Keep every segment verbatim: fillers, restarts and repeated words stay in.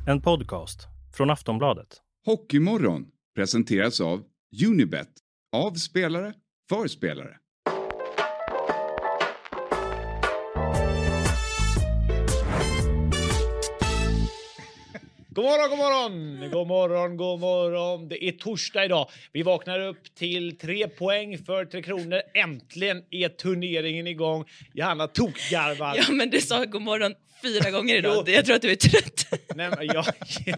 En podcast från Aftonbladet. Hockeymorgon presenteras av Unibet. Av spelare, för spelare. God morgon, god morgon, god morgon, god morgon. Det är torsdag idag. Vi vaknar upp till tre poäng för Tre Kronor. Äntligen är turneringen igång. Johanna tokgarvar. Ja, men du sa god morgon fyra gånger idag. Jag tror att du är trött. Nej, men jag...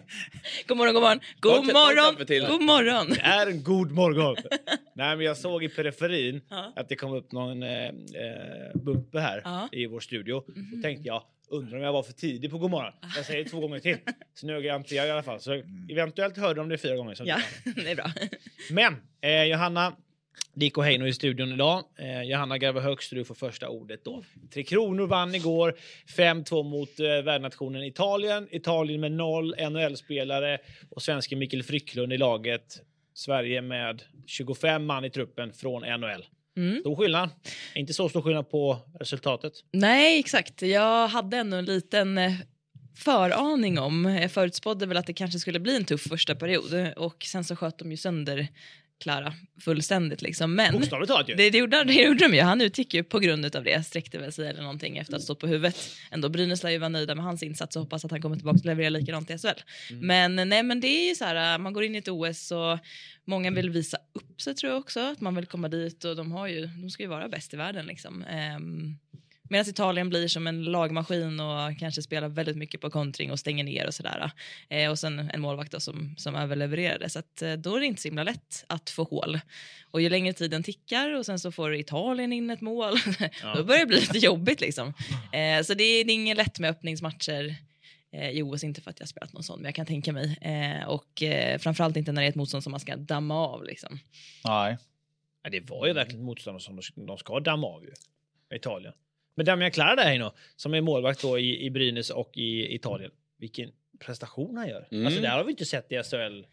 God morgon, god morgon. God morgon, god morgon. Det är en god morgon. Nej, men jag såg i periferin ja. att det kom upp någon eh, bumper här ja. i vår studio. Mm-hmm. Då tänkte jag, undrar om jag var för tidig på god morgon. Jag säger det två gånger till. Så nu är jag inte jag i alla fall. Så eventuellt hörde de det fyra gånger. Ja, det är bra. Men eh, Johanna, Diko Heino i studion idag. Eh, Johanna garvar högst, du får första ordet då. Tre Kronor vann igår. fem två mot eh, värdnationen Italien. Italien med noll N H L-spelare. Och svenske Mikael Frycklund i laget. Sverige med tjugofem man i truppen från N H L. Mm. Stor skillnad. Inte så stor skillnad på resultatet. Nej, exakt. Jag hade ändå en liten föraning om. Jag förutspådde väl att det kanske skulle bli en tuff första period. Och sen så sköt de ju sönder Klara fullständigt liksom. Men bokstavligt talat ju. Det, det, gjorde, det gjorde de ju. Han utgick ju på grund av det. Sträckte väl sig eller någonting efter att stå på huvudet. Ändå Brynäs lär ju vara nöjda med hans insats och hoppas att han kommer tillbaka och levererar likadant i S H L. Mm. Men nej, men det är ju så här, man går in i ett O S och många vill visa upp sig, tror jag också. Att man vill komma dit och de har ju, de ska ju vara bäst i världen liksom. Um, Medan Italien blir som en lagmaskin och kanske spelar väldigt mycket på kontring och stänger ner och sådär. Eh, och sen en målvakt då som, som överlevererade. Så att, eh, då är det inte så himla lätt att få hål. Och ju längre tiden tickar och sen så får Italien in ett mål. Ja. Då börjar det bli lite jobbigt liksom. Eh, så det är, det är inget lätt med öppningsmatcher eh, i O S. Inte för att jag har spelat någon sån, men jag kan tänka mig. Eh, och eh, framförallt inte när det är ett motstånd som man ska damma av liksom. Nej. Ja, det var ju verkligen motstånd som de ska damma av ju. Italien. Men Damian Klara där Heino, som är målvakt då i, i Brynäs och i Italien. Vilken prestation han gör. Mm. Alltså det har vi inte sett i S H L.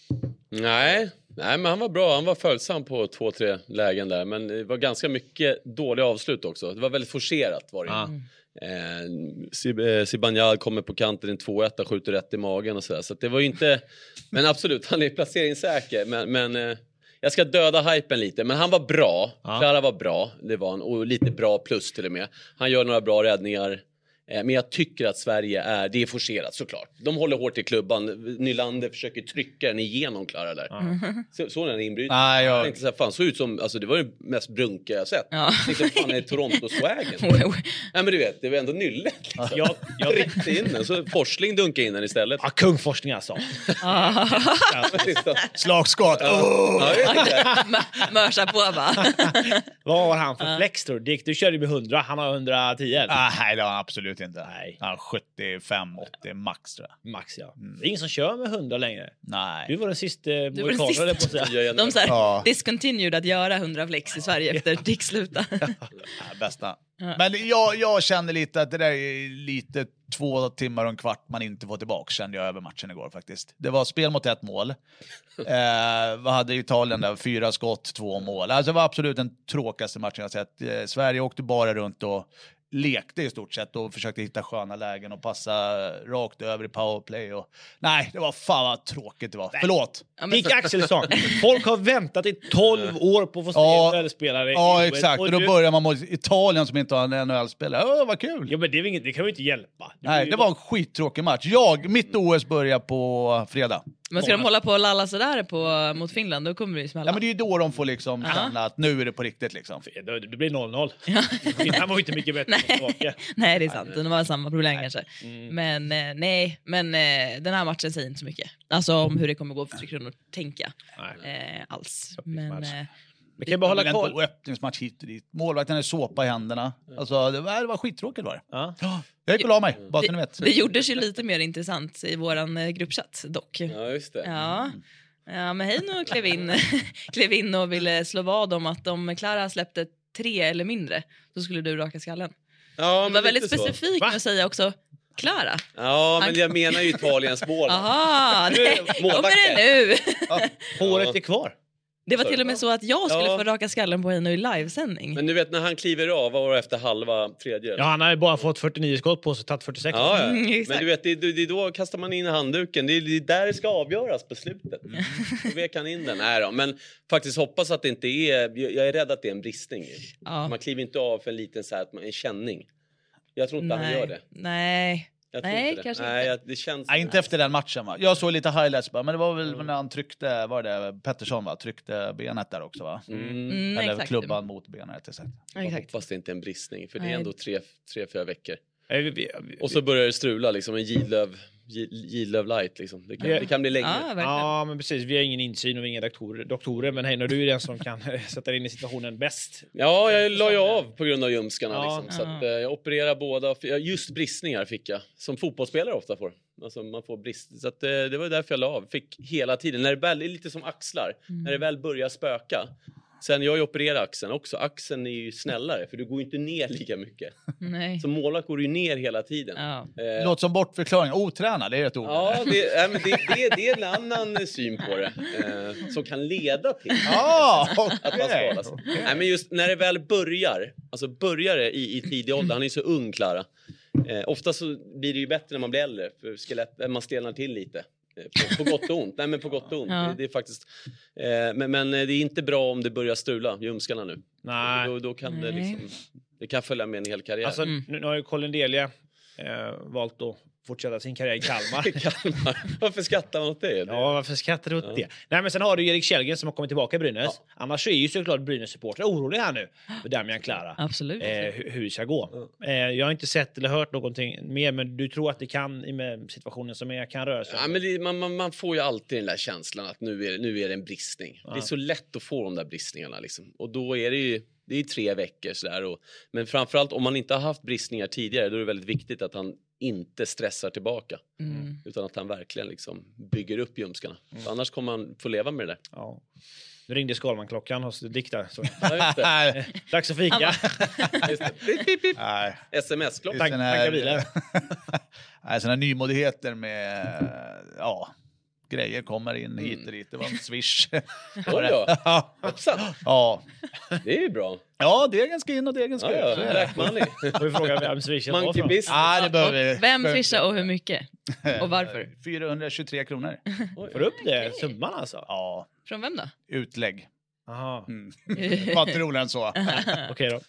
Nej, nej, men han var bra. Han var följsam på två, tre lägen där. Men det var ganska mycket dåliga avslut också. Det var väldigt forcerat var det. Mm. Eh, Zibanejad kommer på kanten i en två ett, skjuter rätt i magen och sådär. Så att det var ju inte... Men absolut, han är placeringssäker. Men... men eh, jag ska döda hypen lite, men han var bra. Ja. Klara var bra, det var han. Och lite bra plus till och med. Han gör några bra räddningar. Men jag tycker att Sverige är, det är forcerat såklart. De håller hårt i klubban. Nylander försöker trycka den igenom Klara där. Mm. Så, så den inbrytning. Ah, jag... jag tänkte så här, fan, så ut som, alltså det var det mest brunka jag sett. Ja. Jag tänkte, fan är Toronto-swagen? Nej men du vet, det var ändå nylle. Liksom. Jag, jag ryckte in den, så Forsling dunkade in den istället. Ja, kung Forsling alltså. Ah. Slagskott. Oh. Ja, mörsa på va? Vad har han för flex tror du? Dick, du körde med hundra, han har hundratio. Ah, nej, det har han absolut inte. Nej. Han har sjuttiofem åttio max tror jag. Max, ja. Mm. Det är ingen som kör med hundra längre. Nej. Du var den sista mohikanen på att säga. De så här, ja. discontinued att göra hundra flex i Sverige efter Dick sluta. Ja, bästa. Ja. Men jag, jag känner lite att det där är lite två timmar och en kvart man inte får tillbaka, kände jag över matchen igår faktiskt. Det var spel mot ett mål. eh, vad hade Italien där? Fyra skott, två mål. Alltså det var absolut den tråkigaste matchen jag sett. Eh, Sverige åkte bara runt och lekte i stort sett och försökte hitta sköna lägen och passa rakt över i powerplay. Och... Nej, det var fan vad tråkigt det var. Nej. Förlåt. Ja, Dick Axelsson. Folk har väntat i tolv år på att få se ja, en N H L-spelare. Ja, exakt. Och, och då du... börjar man mot Italien som inte har en N H L-spelare. Åh, vad kul. Ja, men det, är inget, det kan vi inte hjälpa. Det Nej, det var en skittråkig match. Jag, mitt O S börjar på fredag. Men ska de hålla på och lalla sådär på, mot Finland, då kommer det ju smälla. Ja, men det är ju då de får liksom uh-huh. känna att nu är det på riktigt liksom. Det blir noll noll. Finland var ju inte mycket bättre. nej, nej, det är sant. Det var samma problem nej. kanske. Mm. Men eh, nej, men eh, den här matchen säger inte så mycket. Alltså om hur det kommer gå för Tre Kronor, tänka. Eh, alls. Men... Eh, Vi kan bara hålla koll. Och öppningsmatch hit och dit. Målvakten är såpa i händerna. Alltså, det var, det var skittråkigt var det. Ja. Jag gick och la mig, bara så ni vet. Det gjordes ju lite mer intressant i våran gruppchatt dock. Ja, just det. Ja. Ja, men Heino klev in, klev in och ville slå vad om att om Klara släppte tre eller mindre, så skulle du raka skallen. Ja, det var väldigt specifikt med att säga också Klara. Ja, men jag menar ju Italiens mål. Jaha, kommer det nu. Ja. Håret är kvar. Det var till och med så att jag skulle Ja. få raka skallen på Heino i livesändning. Men du vet när han kliver av, vad var det efter halva tredje? Ja, han har ju bara fått fyrtionio skott på sig, tagit fyrtiosex. Ja, ja. Mm, Men exakt. du vet, det, det, det, då kastar man in handduken. Det är, det är där det ska avgöras på slutet. Då vek han in den. Nej då. Men faktiskt hoppas att det inte är... Jag är rädd att det är en bristning. Ja. Man kliver inte av för en liten så här, en känning. Jag tror inte Nej. han gör det. Nej. Jag tror Nej, inte det. kanske Nej, inte. jag, det känns... Nej, inte efter den matchen va? Jag såg lite highlights bara, men det var väl när han tryckte, var det Pettersson va? Tryckte benet där också va? Mm. Mm, Eller exakt. klubban mot benet. Exakt. Jag Exakt. hoppas det inte är en bristning. För det Nej. är ändå tre, tre fyra veckor. Eh, vi- vi- vi- Och så börjar det strula liksom. En Gidlöv, Gidlöv light liksom. Det kan, Ja. det kan bli länge. Ja, verkligen. Ja, men precis. Vi har ingen insyn och vi är inga doktorer, doktorer men Heino, du är den som kan sätta dig in i situationen bäst. Ja, jag la ju av på grund av ljumskarna. Ja. Liksom, så Ja. att, eh, jag opererar båda. Ja, just bristningar fick jag. Som fotbollsspelare ofta får. Alltså man får brist. Så att, eh, det var därför jag la av. Fick hela tiden. När det väl är lite som axlar. Mm. När det väl börjar spöka. Sen jag har ju opererat axeln också. Axeln är ju snällare. För du går ju inte ner lika mycket. Nej. Som målvakt går du ju ner hela tiden. Ja. Eh, Låter som bortförklaring. Otränad, det är ett ord. Ja, det, nej, men det, det, det är en annan syn på det. Eh, som kan leda till Ah, att man okej. skadas. Nej, men just när det väl börjar, alltså börjar det i, i tidig ålder, han är ju så ung, Klara. Eh, ofta så blir det ju bättre när man blir äldre, för skelett, man stelnar till lite. Eh, På, på gott och ont. Nej, men på gott och ont. Ja. Det, det är faktiskt, eh, men, men det är inte bra om det börjar strula, ljumskarna nu. Nej. Då, då kan det Nej. liksom, det kan följa med en hel karriär. Alltså, Mm. nu, nu har ju Colin Delia eh, valt att fortsätta sin karriär i Kalmar. Kalmar. Varför skrattar man åt det? Ja, varför skrattar du åt Ja. det? Nej, men sen har du Erik Källgren som har kommit tillbaka i Brynäs. Ja. Annars så är ju såklart Brynäs-supportrar oroliga här nu för Damian Klara. Absolut. Eh, hur, hur det ska gå. Eh, jag har inte sett eller hört någonting mer, men du tror att det kan, i med situationen som är, kan röra sig? Ja, men det, man, man, man får ju alltid den där känslan att nu är, nu är det en bristning. Ja. Det är så lätt att få de där bristningarna. Liksom. Och då är det ju det är ju tre veckor. Sådär, och, men framförallt om man inte har haft bristningar tidigare, då är det väldigt viktigt att han inte stressar tillbaka. Mm. Utan att han verkligen liksom bygger upp ljumskarna. För annars kommer han få leva med det där. Ja. Nu ringde Skalman-klockan hos Dick där. Så. Ja, just det. Nej, Dags att fika. Just det. Pip, pip, pip. nej. Sms-klockan. Tack- Sån tackar bilar. Nej, såna här nymodigheter med ja, grejer kommer in hit Mm. och dit. Det var en swish. Oj då. ja. Hoppsan. Ja. Det är ju bra. ja, degen ska in och degen ska Ja, ut. Så är ja. det. Black money. Får vi fråga vem swishen var Monkey från? business. Ah, det behöver vi. Vem behöver- swishar och hur mycket? Och varför? fyrahundratjugotre kronor. Oj. Får du upp det? Summan alltså? Ja, Från vem då? utlägg. Jaha, Mm. Det var inte roligare än så. okej då.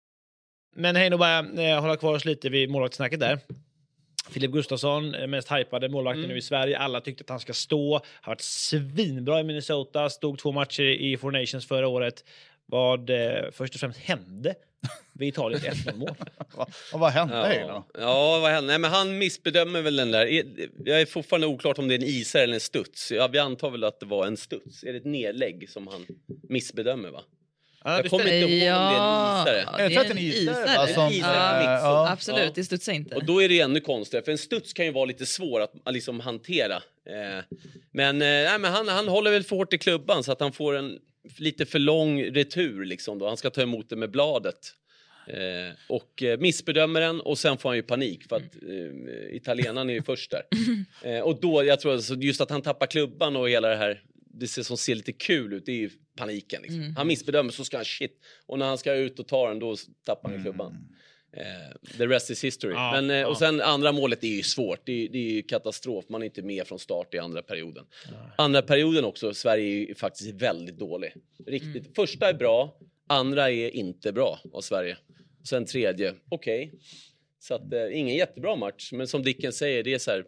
Men hej, nog bara eh, hålla kvar oss lite vid målvaktssnacket där. Filip Gustafsson, eh, mest hypade målvakten Mm. nu i Sverige. Alla tyckte att han ska stå. Har varit svinbra i Minnesota. Stod två matcher i Four Nations förra året. Vad eh, först och främst hände vid Italiens ett noll-mål? Va- Och vad hände här Ja, då? ja vad hände? Nej, men han missbedömer väl den där. Jag är fortfarande oklart om det är en isare eller en studs. Ja, vi antar väl att det var en studs. Är det ett nedlägg som han missbedömer, va? Ja, Jag kommer inte ihåg om det är en isare. Ja, Jag det tror är att en en isare, isare. va, som- Isare Ja, på mixen. ja. Absolut, Ja. det studsar inte. Och då är det ännu konstigare, för en studs kan ju vara lite svår att att liksom hantera. Eh, men eh, nej, men han, han håller väl för hårt i klubban så att han får en lite för lång retur liksom då. Han ska ta emot det med bladet. Eh, och eh, missbedömer den och sen får han ju panik för att eh, italienaren är ju först där. Eh, och då, jag tror alltså, just att han tappar klubban och hela det här, det ser, som ser lite kul ut, det är ju paniken liksom. Mm. Han missbedömer så ska han shit. Och när han ska ut och ta den då tappar han klubban. Eh, the rest is history. Ja, Men, eh, ja. Och sen andra målet är ju svårt. Det är, det är ju katastrof. Man är inte med från start i andra perioden. Andra perioden också, Sverige är ju faktiskt väldigt dålig. Riktigt. Mm. Första är bra, andra är inte bra av Sverige. Och sen tredje, okej. Okay. Så att eh, ingen jättebra match. Men som Dicken säger, det är så här.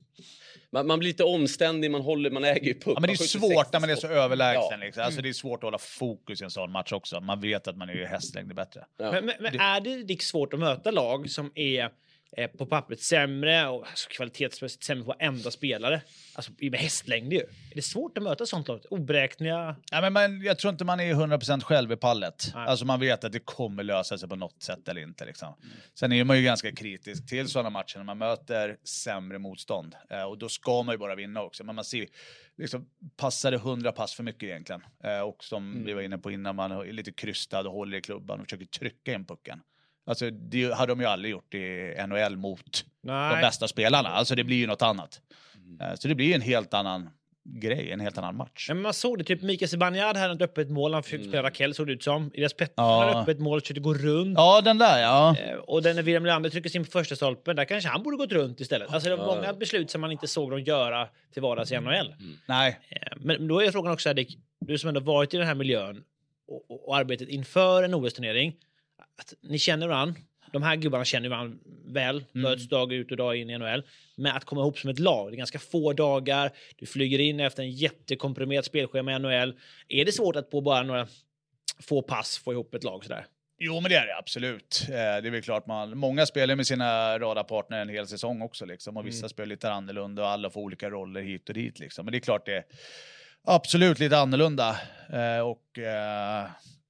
Man, man blir lite omständig, man håller, man äger ju puck. Ja, men det är Man skjuter svårt sextio när man är så skott. överlägsen. Ja. Liksom. Alltså, det är svårt att hålla fokus i en sån match också. Man vet att man är ju hästlängder bättre. Ja. Men, men, men är det Dick svårt att möta lag som är eh, på pappret sämre och alltså, kvalitetsmässigt sämre på varenda spelare? Alltså med hästlängd ju. Är det svårt att möta sånt lag? Oberäkneliga... Ja, men man, jag tror inte man är hundra procent själv i pallet. Nej. Alltså man vet att det kommer lösa sig på något sätt eller inte. Liksom. Sen är man ju ganska kritisk till sådana matcher när man möter sämre motstånd. Eh, och då ska man ju bara vinna också. Men man ser, liksom, passar det hundra pass för mycket egentligen. Eh, och som Mm. vi var inne på innan, man är lite krystad och håller i klubban och försöker trycka in pucken. Alltså det hade de ju aldrig gjort i N H L mot de Nej. bästa spelarna. Alltså det blir ju något annat. Eh, så det blir ju en helt annan grej, en helt annan match. Men man såg det, typ Mikael Zibanejad hade ett öppet mål, han försökte Mm. spela Rakell, såg det ut som. Elias Pettersson Ja. hade öppet mål, försökte gå runt. Ja, den där, ja. Eh, Och den när William Nylander trycker sin på första stolpen, där kanske han borde gått runt istället. Alltså det var Ja. många beslut som man inte såg dem göra till vardags i N H L. Nej. Eh, Men då är frågan också, Dick, du som ändå varit i den här miljön och, och, och arbetet inför en O S-turnering, att ni känner varandra. De här gubbarna känner varandra väl, möts dag ut och dag in i N H L. Men att komma ihop som ett lag, det är ganska få dagar, du flyger in efter en jättekomprimerat spelschema i N H L. Är det svårt att på bara några få pass få ihop ett lag sådär? Jo, men det är det absolut. Eh, Det är väl klart man... Många spelar med sina radarpartner en hel säsong också liksom. Och vissa Mm. spelar lite annorlunda och alla får olika roller hit och dit liksom. Men det är klart det är absolut lite annorlunda. Eh, Och... Eh,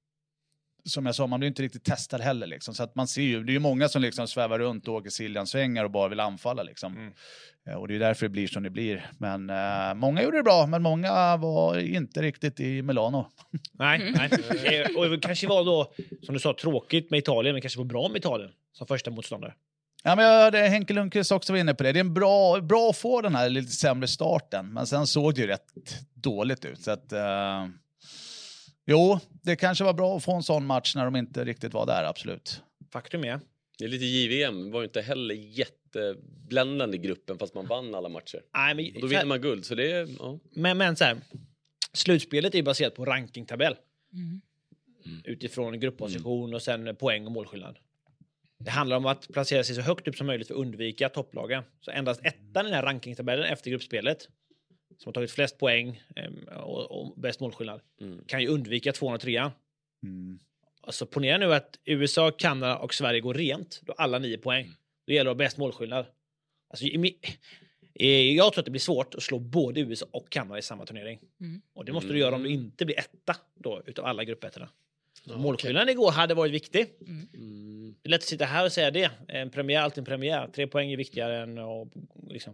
som jag sa, man blir inte riktigt testad heller liksom. Så att man ser ju, det är ju många som liksom svävar runt och åker Siljansvängar och bara vill anfalla liksom. Mm. Eh, Och det är därför det blir som det blir. Men eh, många gjorde det bra, men många var inte riktigt i Milano. Nej, nej. Eh, Och det kanske var då, som du sa, tråkigt med Italien, men kanske var bra med Italien som första motståndare. Ja, men jag hade Henke Lundqvist också var inne på det. Det är en bra, bra att få den här lite sämre starten. Men sen såg det ju rätt dåligt ut. Så att, eh, jo, det kanske var bra att få en sån match när de inte riktigt var där, absolut. Faktum är. Det är lite J V M, var ju inte heller jättebländande i gruppen fast man vann alla matcher. Nej, men, Och då vinner man guld, så det är... Ja. men, men så här, slutspelet är ju baserat på rankingtabell. Mm. Utifrån gruppposition och sen poäng och målskillnad. Det handlar om att placera sig så högt upp som möjligt för att undvika topplagen. Så endast ettan i den här rankingtabellen efter gruppspelet, som har tagit flest poäng eh, och, och bäst målskillnad, Mm. kan ju undvika två och tre. Mm. Alltså ponera nu att U S A, Kanada och Sverige går rent. Då alla nio poäng. Då gäller det att ha bäst målskillnad. Alltså, i mi- eh, jag tror att det blir svårt att slå både U S A och Kanada i samma turnering. Mm. Och det måste Mm. du göra om du inte blir etta då, utav alla gruppettorna. Ja, Målskillnaden igår hade varit viktig. Mm. Det är lätt att sitta här och säga det. En premiär, alltid en premiär. Tre poäng är viktigare än och, liksom.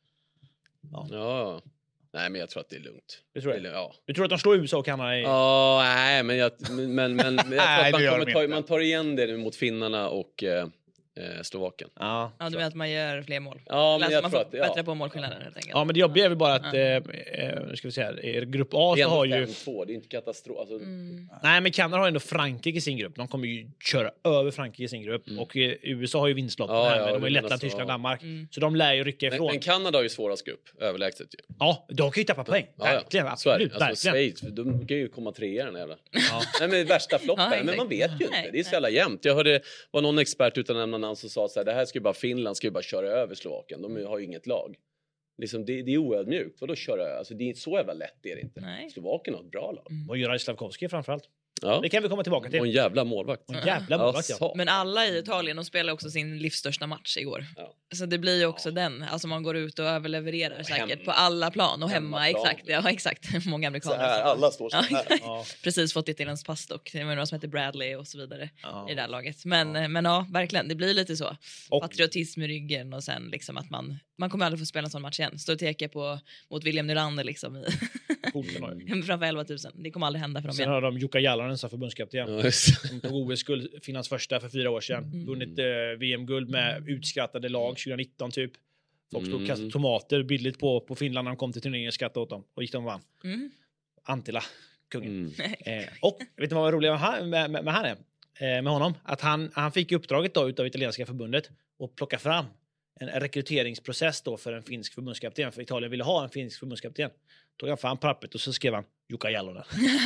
Ja. Nej, men jag tror att det är lugnt. Du tror Det är det? lugnt, ja. Du tror att de slår U S A och Kanada i... Ja, nej, men jag, men, men, men jag tror Nej, att det gör man, de kommer ta, inte. man tar igen det nu mot finnarna och eh, eh, Slovakien. Ja. Ja, du menar att man gör fler mål? Ja, men Eller jag man tror får att... Ja. bättre på målskillnaden helt enkelt. Ja, men det jobbiga är väl bara att... Ja. Eh, eh, nu ska vi se här. I grupp A Det är så har ändå ju... fem två, det är inte katastrof. Alltså, Mm. Nej, men Kanada har ändå Frankrike i sin grupp. De kommer ju köra över Frankrike i sin grupp. Mm. Och eh, U S A har ju vinstlotten Ja, här. ja, Men de det har ju menar Lettland, så, Tyskland, ja. Danmark. Mm. Så de lär ju rycka men, ifrån. men Kanada har ju svårast grupp, överlägset ju. Ja, de kan ju tappa poäng. Ja, ja. Verkligen, Så är det. absolut. Alltså, verkligen. Schweiz, de kan ju komma trea den jävla. Ja. Nej, men värsta floppen. Ja, men exakt. man vet ju inte. Nej, Det är så jävla jämnt. Jag hörde var någon expert utan att nämna namn som sa så här, det här ska ju bara Finland ska ju bara köra över Slovakien. De har ju inget lag. Liksom, det, det är oödmjukt. Vadå köra över? Alltså, det är inte så jävla lätt, det är det inte. Nej. Slovakien har ett bra lag. Och Juraj Slavkovski framförallt. Ja. Det kan vi komma tillbaka Och till. en jävla målvakt. Och en jävla målvakt, ja. sa. Men alla i Italien, de spelar också sin livsstörsta match igår. Ja. Så det blir ju också den. Alltså man går ut och överlevererar Och säkert hemma. på alla plan. Och hemma, Hemmaplan. exakt. Ja, exakt. Många Så amerikaner. här, alla står så Ja, här. exakt. Ja. Precis fått italienskt pass dock. Det var några som heter Bradley och så vidare Ja. i det här laget. Men ja. men ja, verkligen. Det blir lite så. Och- Patriotism i ryggen och sen liksom att man, man kommer aldrig få spela en sån match igen. Stå och teka på mot William Nylander liksom i, Porten har ju. framför elva tusen. Det kommer aldrig hända för dem Sen igen. har de Jukka Jalonen som förbundskapten. Ja, just. Som tog O S-guld, Finlands första för fyra år sedan. Mm. Vunnit eh, V M-guld med utskrattade lag tjugonitton typ. Folk stod och Mm. kastade tomater billigt på, på Finland när de kom till turneringen och skrattade åt dem. Och gick de och vann. Mm. Antila, kungen. Mm. Eh, och vet du vad var roligt med, han- med, med, med, han är? Eh, med honom? Att han, han fick uppdraget då utav italienska förbundet att plocka fram en rekryteringsprocess då för en finsk förbundskapten. För Italien ville ha en finsk förbundskapten. Tog han fram pappret och så skrev han Jukka Jalonen.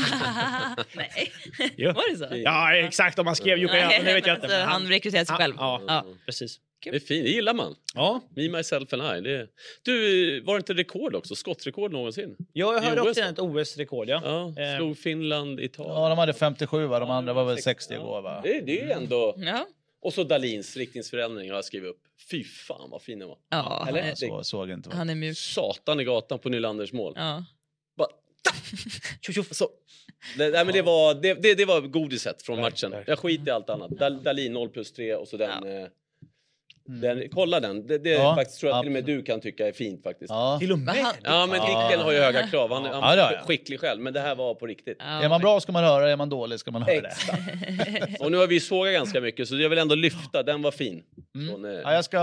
Nej, Jo. var det så? Ja, exakt. Om man skrev Jukka Jalonen, det vet jag inte. Alltså, men han rekryterade sig själv. Ja, Ja. precis. Det är fint, det gillar man. Ja, Me, myself and I. Det... Du, var det inte rekord också? Skottrekord någonsin? jag I hörde O S också då? ett O S-rekord, ja. Ja, Eh, slog Finland, Italien. Ja, de hade femtiosju va? De andra var väl sex- sextio ja. igår va? Det, det är ju ändå... Ja. Och så Dalins riktningsförändring har jag skrivit upp. Fy fan vad fin den var. Ja, Eller? han är, Så såg inte va? han är mjuk. Satan i gatan på Nylanders mål. Ja. Bara, tjoff, tjoff, så. Det, nej, men det, var, det, det, det var godiset från Verkligen. matchen. Jag skiter i allt annat. Dal, Dalin noll plus tre och så den... Ja. Eh, den kolla den. Det, det Ja, faktiskt tror jag till och med absolut. du kan tycka är fint faktiskt. Ja. Till och Men med. han- Ja, men Ja. Dicken har ju höga krav. Han, han Ja, det har är jag. skicklig själv, men det här var på riktigt. Ja, Är man bra ska man höra, är man dålig ska man höra det. Exakt. Och nu har vi sågat ganska mycket, så jag vill ändå lyfta. Den var fin. Mm. Från, eh, Ja, jag ska...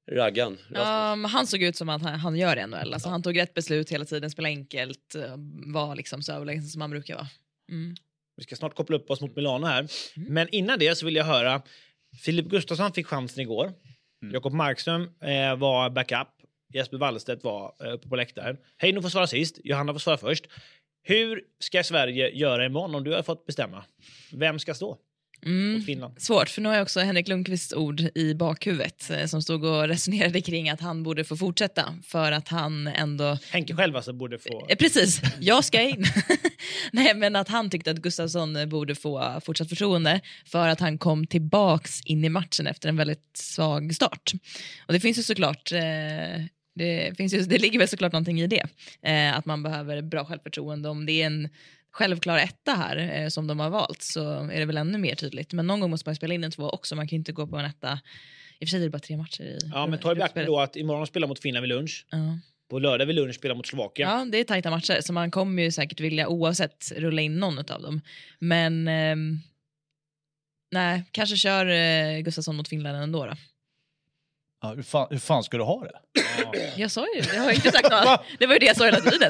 Raggan. Um, han såg ut som att han, han gör i N H L. Alltså, han tog rätt beslut hela tiden, spelade enkelt, var liksom så överlägsen som han brukar vara. Mm. Vi ska snart koppla upp oss mot Milano här. Mm. Men innan det så vill jag höra, Filip Gustafsson fick chansen igår. Mm. Jakob Markström eh, var backup. Jesper Wallstedt var eh, uppe på läktaren. Heino får svara sist, Johanna får svara först. Hur ska Sverige göra imorgon om du har fått bestämma? Vem ska stå? Mm. Svårt, för nu har jag också Henrik Lundqvists ord i bakhuvudet eh, som stod och resonerade kring att han borde få fortsätta för att han ändå... Henke själv alltså borde få... Eh, precis, jag ska in. Nej, men att han tyckte att Gustafsson borde få fortsatt förtroende för att han kom tillbaks in i matchen efter en väldigt svag start. Och det finns ju såklart... Eh, det, finns ju, det ligger väl såklart någonting i det. Eh, att man behöver bra självförtroende. Om det är en självklar etta här eh, som de har valt så är det väl ännu mer tydligt. Men någon gång måste man spela in en två också. Man kan ju inte gå på en etta. I och för sig är det bara tre matcher i. Ja, men ta i beaktning då att imorgon spelar mot Finland vid lunch. Ja. På lördag vid lunch spelar mot Slovakien. Ja, det är tajta matcher. Så man kommer ju säkert vilja oavsett rulla in någon av dem. Men eh, nej, kanske kör eh, Gustafsson mot Finland ändå då. Ja, hur, fan, hur fan ska du ha det? Ja. Jag sa ju, jag har inte sagt något. Det var ju det jag sa hela tiden.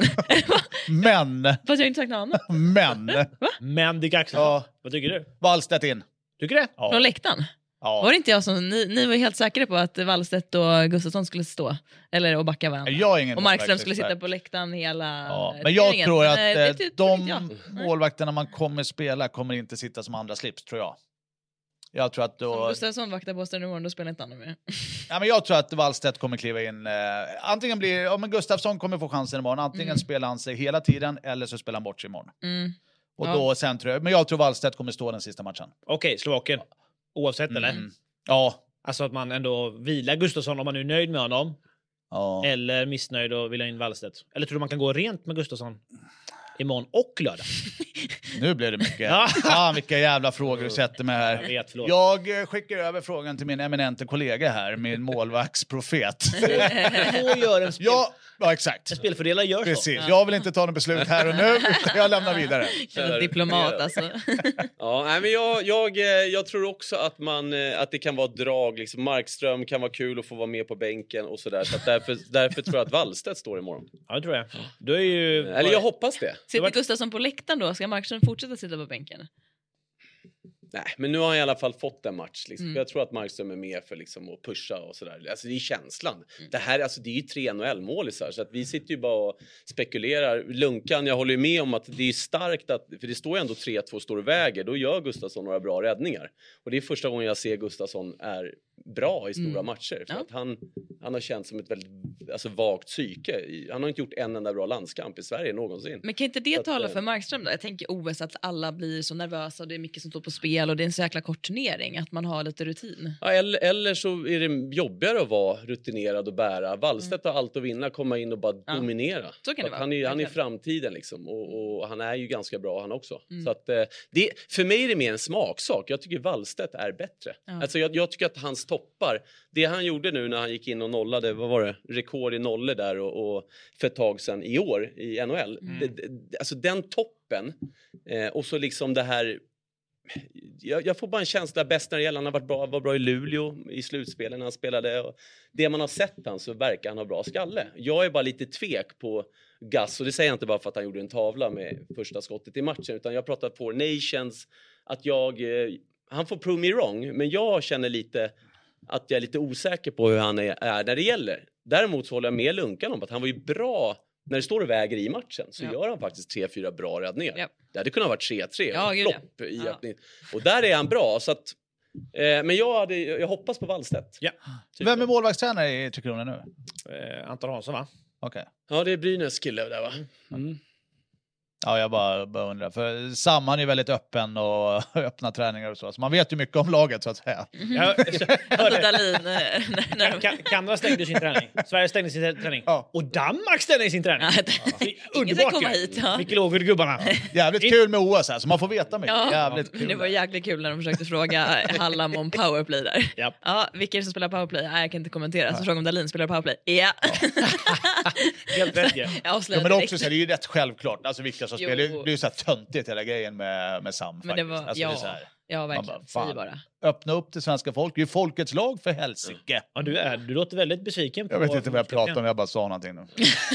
Men. Fast jag har inte sagt något annat. Men. Va? Men det Axelsson. Ja. Vad tycker du? Wallstedt in. Tycker du det? Ja. Från läktaren? Ja. Var det inte jag som, ni, ni var helt säkra på att Wallstedt och Gustafsson skulle stå? Eller och backa varandra? Jag är ingen och Markström skulle sitta på läktaren hela... Ja. Men jag turneringen. tror att Nej, det, det, de målvakterna man kommer spela kommer inte sitta som andra slips, tror jag. Jag tror att då... Om Gustafsson vaktar på Boston imorgon, då spelar inte han med. Ja, men jag tror att Wallstedt kommer kliva in. Eh, antingen blir... Ja, men Gustafsson kommer få chansen imorgon. Antingen mm. spelar han sig hela tiden eller så spelar han bort sig imorgon. Mm. Och ja. då sen tror jag... Men jag tror Wallstedt kommer stå den sista matchen. Okej, okay, Slovakien. Oavsett, mm. eller? Ja. Alltså att man ändå vilar Gustafsson om man är nöjd med honom. Ja. Eller missnöjd och vill ha in Wallstedt. Eller tror du man kan gå rent med Gustafsson imorgon och lördag? Nu blir det mycket. Ah, vilka jävla frågor du sätter med här. Jag vet, förlåt. Jag skickar över frågan till min eminente kollega här, min målvaktsprofet. Får göra en spel... Ja, ja, exakt. En spelfördelare gör så. Precis. Jag vill inte ta något beslut här och nu, utan jag lämnar vidare. Diplomat alltså. Ja, nej, men jag, jag, jag tror också att, man, att det kan vara drag. Liksom Markström kan vara kul att få vara med på bänken och sådär. Så att därför, därför tror jag att Wallstedt står imorgon. Ja, det tror jag. Du är ju... Eller jag hoppas det. Sitter var... Gustafsson på läktaren då? Ska Markström fortsätta sitta på bänken? Nej, men nu har han i alla fall fått en match. Liksom. Mm. Jag tror att Markström är med för liksom, att pusha och sådär. Alltså det är känslan. Mm. Det här alltså, det är ju tre N H L-mål så, så att vi sitter ju bara och spekulerar. Lunkan, jag håller ju med om att det är starkt att, för det står ju ändå tre två står och väger. Då gör Gustafsson några bra räddningar. Och det är första gången jag ser Gustafsson är bra i stora mm. matcher. För ja. att han, han har känt som ett väldigt alltså, vagt psyke. Han har inte gjort en enda bra landskamp i Sverige någonsin. Men kan inte det så tala att, för Markström då? Jag tänker O S att alla blir så nervösa och det är mycket som står på spel och det är en så jäkla kort turnering att man har lite rutin. Ja, eller, eller så är det jobbigare att vara rutinerad och bära. Wallstedt mm. har allt att vinna, komma in och bara ja. dominera. Så kan det vara. Han är, han är i framtiden liksom och, och han är ju ganska bra han också. Mm. Så att, det, för mig är det mer en smaksak. Jag tycker Wallstedt är bättre. Ja. Alltså jag, jag tycker att hans toppar, det han gjorde nu när han gick in och nollade, vad var det? Rekord i nollor där och, och för ett tag sedan i år i N H L. Mm. Det, det, alltså den toppen eh, och så liksom det här. Jag, jag får bara en känsla bäst när det gäller han har varit bra, var bra i Luleå i slutspelen när han spelade. Och det man har sett han så verkar han ha bra skalle. Jag är bara lite tvek på Gus och det säger jag inte bara för att han gjorde en tavla med första skottet i matchen utan jag pratar på Nations att jag, eh, han får prove me wrong men jag känner lite att jag är lite osäker på hur han är, är när det gäller. Däremot så håller jag med Lunkan om att han var ju bra när det står och väger i matchen så ja. gör han faktiskt tre fyra bra räddningar. Ja. Det hade kunnat vara tre tre. Ja, flopp i ja. Och där är han bra. Så att, eh, men jag, hade, jag hoppas på Wallstedt. Ja. Vem är målvaktstränare i Tre Kronor nu? Eh, Anton Hansson va? Okej. Okay. Ja, det är Brynäs kille där va? Mm. Ja, jag bara, bara undrar. För Samman är väldigt öppen och öppna träningar och så. Så man vet ju mycket om laget så att säga. Mm. Jag, jag Dahlin, kan, Kanada stängde sin träning. Sverige stängde sin träning. Ja. Och Danmark stängde sin träning. Ja, ingen ska komma hit. Ja. Mycket låg gubbarna. Jävligt kul med O S här, så man får veta mycket. Ja. Jävligt kul. Det var jäkligt kul när de försökte fråga Hallam om powerplay där. Yep. Ja, vilka är det som spelar powerplay? Nej, jag kan inte kommentera. Så fråga om Dahlin spelar powerplay. Ja. Ja. Helt rätt, ja. Ja, men också så är det ju rätt självklart. Alltså vilka som spelar. Det blir ju så här töntigt hela grejen med, med Sam. Men det var, alltså, ja. det är så här. Ja, verkligen. bara, Säg bara. Öppna upp till svenska folk. Det är ju folkets lag för helsike. Ja, du, är, du låter väldigt besviken. På Jag vet inte vad jag pratar om, jag bara sa någonting nu.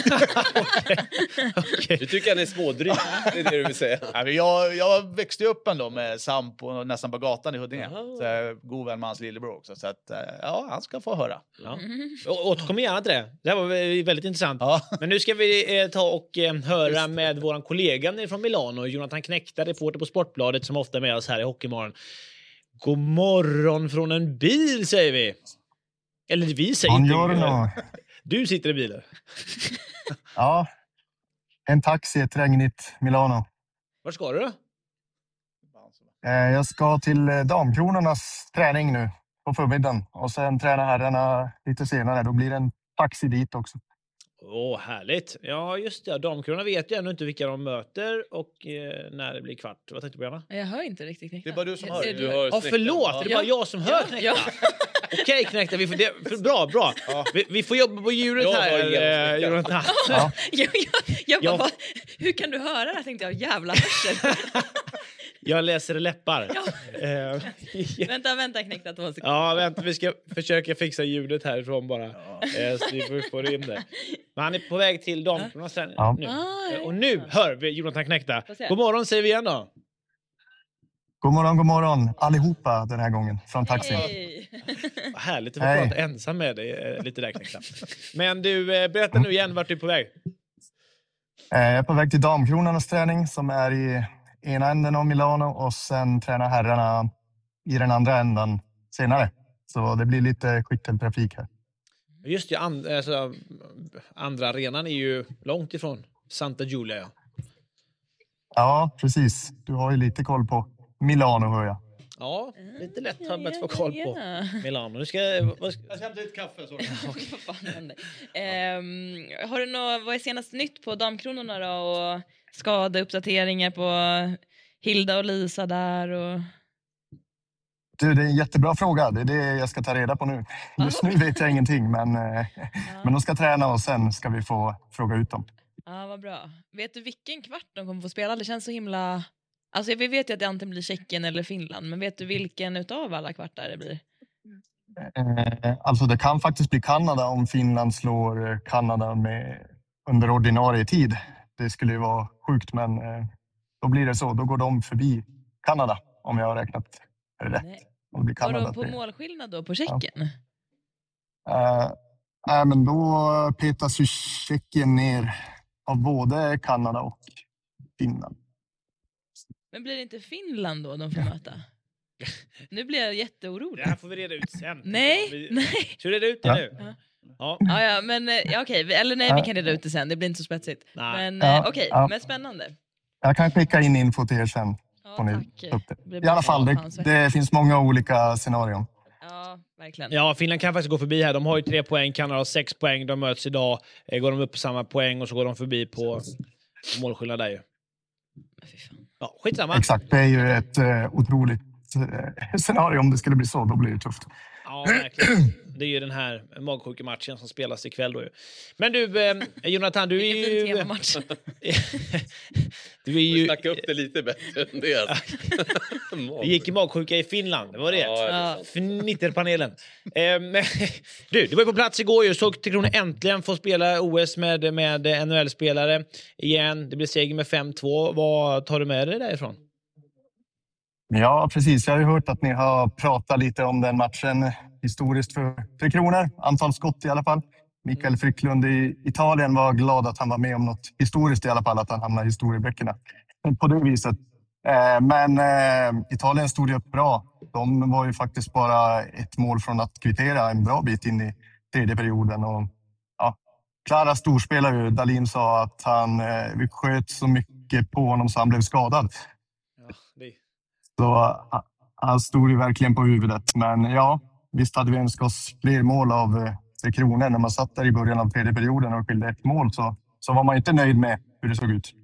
okay. Du tycker han är smådryg, det är det du vill säga. Ja, men jag, jag växte upp ändå med Sam på, nästan på gatan i Huddinge. Så jag är god vän med hans lillebror också. Så att, ja, han ska få höra. Ja. Och, återkom gärna till det. Det här var väldigt intressant. Ja. Men nu ska vi eh, ta och eh, höra med våran kollega från Milano, Jonathan Knekta, reporter på Sportbladet som ofta är med oss här i Hockeymorgon. God morgon från en bil, säger vi. Eller vi säger Buongiorno. Du sitter i bilen. Ja, en taxi, ett regnigt Milano. Var ska du då? Eh, Jag ska till eh, damkronornas träning nu på förmiddagen. Och sen träna herrarna lite senare. Då blir det en taxi dit också. Åh, oh, härligt. Ja, just det. Damkronorna vet ju ännu inte vilka de möter och eh, när det blir kvart. Vad tänkte du på, Anna? Jag hör inte riktigt Knekta. Det är bara du som hör. Är Du hör Ja, förlåt. Knekta. Det är bara jag som hör Ja, Knekta. ja. Okej, okay, Knekta. Vi får det, för, bra, bra. Ja. Vi, vi får jobba på djuret Jag här. har Eh, genomsnittare. Jonathan. Ja. jag, jag, jag bara, Ja. vad, hur kan du höra det här, tänkte jag. Jävla hörsel. Jag läser läppar. Eh, vänta, vänta Knekta. Två sekunder. ja, vänta. Vi ska försöka fixa ljudet härifrån bara. Eh, så vi får få in det. Men han är på väg till damkronornas träning Ja. nu. Ah, Eh, ja, Och nu hör vi Jonathan Knekta. Får se. God morgon säger vi igen då. God morgon, god morgon allihopa den här gången från taxin. Hej. Vad härligt att få Hej. prata ensam med dig eh, lite där Knekta. Men du, eh, berätta nu igen vart du är på väg. Eh, Jag är på väg till damkronornas träning som är i ena änden av Milano. Och sen tränar herrarna i den andra änden senare. Så det blir lite skytteltrafik här. Just det, and, alltså, andra arenan är ju långt ifrån Santa Giulia. Ja, Ja, precis. Du har ju lite koll på Milano, hör jag. ja lite lätt har man få koll på Ja. Milano. Nu ska, vad ska, Jag ska hämta lite kaffe. Så. Vad fan händer? Ehm, har du något, vad är senast nytt på damkronorna då? Och skadeuppdateringar på Hilda och Lisa där? Och... Du, det är en jättebra fråga. Det är det jag ska ta reda på nu. Just nu vet jag ingenting, men, eh, men de ska träna och sen ska vi få fråga ut dem. Ja, vad bra. Vet du vilken kvart de kommer få spela? Det känns så himla... Alltså vi vet ju att det antingen blir Tjeckien eller Finland, men vet du vilken utav alla kvartar det blir? Eh, alltså det kan faktiskt bli Kanada om Finland slår eh, Kanada med under ordinarie tid. Det skulle ju vara sjukt, men eh, då blir det så. Då går de förbi Kanada, om jag har räknat rätt. Nej. Om det blir Var Kanada. de på det- målskillnad då på Tjeckien? Eh, nej, men då petas ju Tjeckien ner av både Kanada och Finland. Men blir det inte Finland då de får möta? Nu blir jag jätteorolig. det här får vi reda ut sen. Nej, vi, nej. Ska vi reda ut det Ja. nu? Ja. Ja. Ja, ja, men eh, ja, okej. vi- Eller nej, vi kan reda ut det sen. Det blir inte så spetsigt. Nej. Men Ja, eh, okej, ja. men spännande. Jag kan skicka in info till er sen. Ja, Får ni tack. ta upp det. blir I bra. alla fall, det, Fan, så- det finns många olika scenarion. Ja, verkligen. Ja, Finland kan faktiskt gå förbi här. De har ju tre poäng, Kanada har sex poäng. De möts idag. Eh, Går de upp på samma poäng och så går de förbi på målskillnad där ju. Men fy fan. Ja, skitsamma. Exakt, det är ju ett eh, otroligt eh, scenario om det skulle bli så. Då blir det tufft. Ja, verkligen. Det är ju den här magsjukematchen som spelas ikväll då ju. Men du, eh, Jonathan, du är Vilken fin ju... temamatch. du är Du ju... snackar upp det lite bättre än det. Alltså. Du gick i magsjuka i Finland, det var det. Ja, Ja. Fnitterpanelen. Eh, men, du, du var ju på plats igår ju. Såg Tre Kronor äntligen få spela O S med, med N H L-spelare igen. Det blev seger med fem två. Vad tar du med dig därifrån? Ja, precis. Jag har ju hört att ni har pratat lite om den matchen historiskt för Tre Kronor. Antal skott i alla fall. Mikael Frycklund i Italien var glad att han var med om något historiskt i alla fall. Att han hamnade i historieböckerna på det viset. Eh, Men eh, Italien stod ju upp bra. De var ju faktiskt bara ett mål från att kvittera en bra bit in i tredje perioden. Och, ja, Klara storspelare ju. Dahlin sa att han, eh, vi sköt så mycket på honom så han blev skadad. Ja, det... Så ah, han stod ju verkligen på huvudet. Men ja, visst hade vi önskat oss fler mål av eh, Tre Kronor. När man satt där i början av tredje perioden och skilde ett mål så, så var man inte nöjd med hur det såg ut.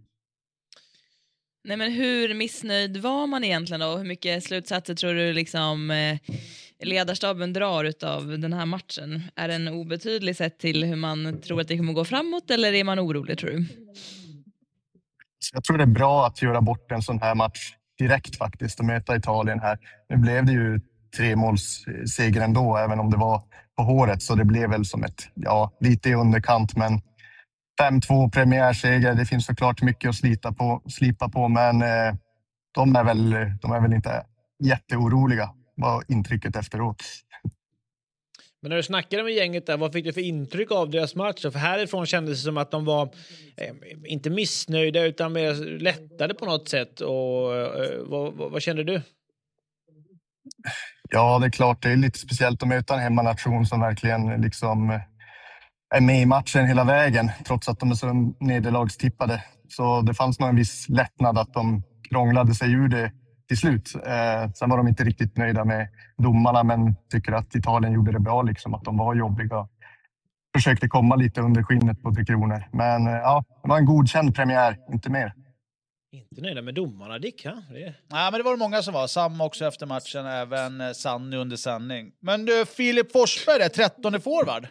Nej, men hur missnöjd var man egentligen då? Hur mycket slutsatser tror du liksom eh, ledarstaben drar utav den här matchen? Är den obetydlig sett till hur man tror att det kommer gå framåt, eller är man orolig tror du? Så jag tror det är bra att göra bort en sån här match direkt faktiskt att möta Italien här. Nu blev det ju tre måls seger ändå, även om det var på håret, så det blev väl som ett, ja, lite i underkant, men fem två premiärseger, det finns såklart mycket att slita på, slipa på, men eh, de, är väl, de är väl inte jätteoroliga, var intrycket efteråt. Men när du snackade med gänget där, vad fick du för intryck av deras match? För härifrån kändes det som att de var eh, inte missnöjda utan mer lättade på något sätt. Och eh, vad, vad, vad kände du? Ja, det är klart, det är lite speciellt att möta en hemmanation som verkligen liksom är med i matchen hela vägen, trots att de är så nederlagstippade. Så det fanns nog en viss lättnad att de krånglade sig ur det till slut. Eh, sen var de inte riktigt nöjda med domarna, men tycker att Italien gjorde det bra, liksom, att de var jobbiga. Försökte komma lite under skinnet på Tre Kronor. Men eh, ja, det var en godkänd premiär, inte mer. Inte nöjda med domarna, Dick. Ja, det... Nej, men det var det många som var. Sam också efter matchen, även Sanny under sändning. Men du, Filip Forsberg är trettonde forward.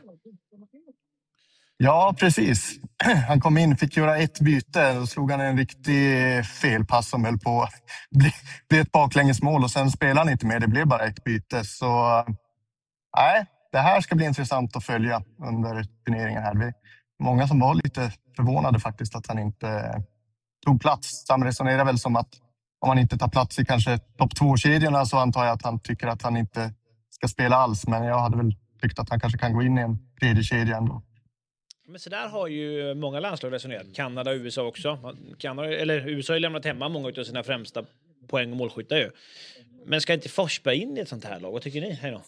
Ja, precis. Han kom in, fick göra ett byte och slog han en riktig felpass som höll på att bli, bli ett baklängesmål, och sen spelade han inte mer. Det blev bara ett byte. Så nej, det här ska bli intressant att följa under turneringen här. Vi, många som var lite förvånade faktiskt att han inte tog plats. Sam resonerar väl som att om han inte tar plats i kanske topp två-kedjorna, så antar jag att han tycker att han inte ska spela alls. Men jag hade väl tyckt att han kanske kan gå in i en tredje kedja ändå. Men så där har ju många landslag resonerat. Kanada och U S A också. Kanada, eller U S A har ju lämnat hemma många av sina främsta poäng- och målskyttar ju. Men ska inte Forsberg in i ett sånt här lag? Vad tycker ni? Hej då.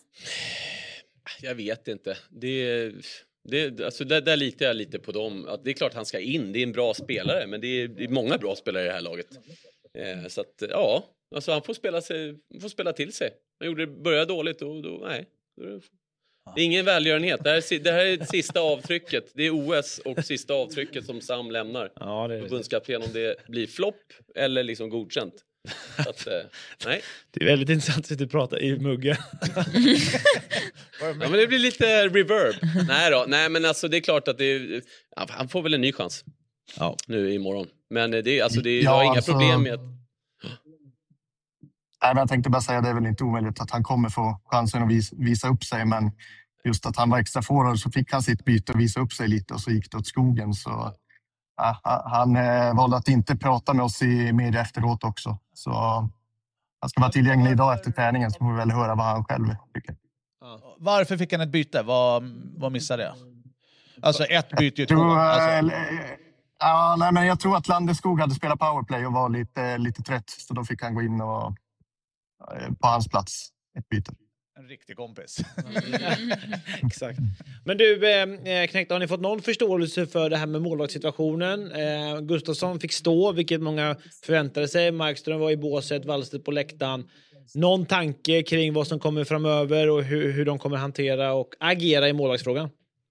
Jag vet inte. Det, det, alltså där, där litar jag lite på dem. Att det är klart han ska in. Det är en bra spelare. Men det är, det är många bra spelare i det här laget. Eh, så att, ja. Alltså han får spela, sig, får spela till sig. Han gjorde det, började dåligt och då, nej. Då, ingen välgörenhet. Det här, är, det här är sista avtrycket. Det är O S och sista avtrycket som Sam lämnar. Ja, det är förbundskapten, om det blir flopp eller liksom godkänt. Så att, eh, nej. Det är väldigt intressant att du pratar i muggen. Ja, men det blir lite reverb. Nej då. Nej, men alltså det är klart att det är, han får väl en ny chans. Ja, nu imorgon. Men det är alltså det är, ja, jag har inga alltså, problem med att... Nej, men jag tänkte bara säga att det är väl inte omöjligt att han kommer få chansen att visa, visa upp sig, men just att han var extra forward så fick han sitt byte och visa upp sig lite, och så gick det åt skogen. Så ja, han eh, valde att inte prata med oss i media efteråt också. Så han ska vara tillgänglig idag efter träningen, så får vi väl höra vad han själv tycker. Varför fick han ett byte? Vad, vad missade jag? Alltså ett byte i två. Tror, Alltså. äh, ja, nej, men jag tror att Landeskog hade spelat powerplay och var lite, lite trött. Så då fick han gå in och äh, på hans plats ett byte. En riktig kompis. Exakt. Men du, eh, Knäckta, har ni fått någon förståelse för det här med målvaktssituationen? Eh, Gustafsson fick stå, vilket många förväntade sig. Markström var i båset, Wallstedt på läktaren. Någon tanke kring vad som kommer framöver och hur, hur de kommer hantera och agera i målvaktsfrågan?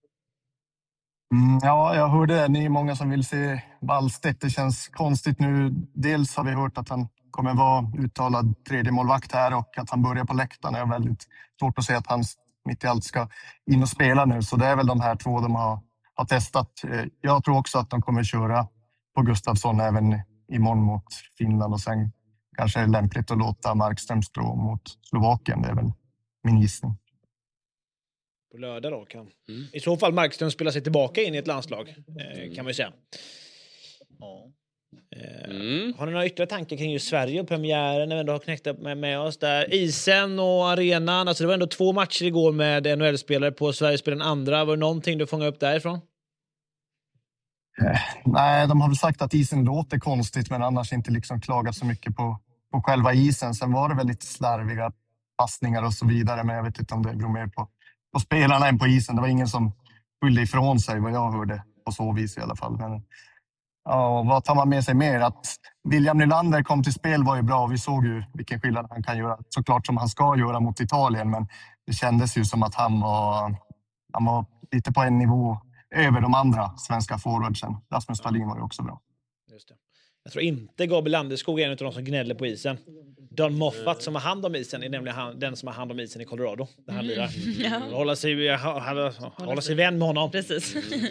Mm, ja, jag hörde ni är många som vill se Wallstedt. Det känns konstigt nu. Dels har vi hört att han kommer vara uttalad tredje målvakt här och att han börjar på läktaren. Det är väldigt svårt att se att han mitt i allt ska in och spela nu. Så det är väl de här två de har, har testat. Jag tror också att de kommer köra på Gustafsson även imorgon mot Finland, och sen kanske är det lämpligt att låta Markström stå mot Slovakien. Det är väl min gissning. På lördag då kan. Mm. I så fall Markström spelar sig tillbaka in i ett landslag, eh, kan man ju säga. Ja. Mm. Har ni några ytterligare tankar kring just Sverige och premiären när vi ändå har knäckt upp med, med oss där? Isen och arenan, alltså det var ändå två matcher igår med N H L-spelare på Sverige spelar den andra. Var det någonting du fångade upp därifrån? Eh, nej, de har väl sagt att isen låter konstigt, men annars inte liksom klagat så mycket på, på själva isen. Sen var det väl lite slarviga passningar och så vidare, men jag vet inte om det beror mer på, på spelarna än på isen. Det var ingen som skyllde ifrån sig vad jag hörde på så vis i alla fall. Men ja, vad tar man med sig mer? Att William Nylander kom till spel var ju bra. Vi såg ju vilken skillnad han kan göra. Såklart som han ska göra mot Italien. Men det kändes ju som att han var, han var lite på en nivå över de andra svenska forwardsen. Rasmus Dahlin var ju också bra. Just det. Jag tror inte Gabriel Landeskog är en av de som gnäller på isen. Don Moffat som har hand om isen är nämligen han, den som har hand om isen i Colorado. Där han lirar. Mm. Ja. Hålla sig, hålla, hålla sig vän med honom. Precis. Mm.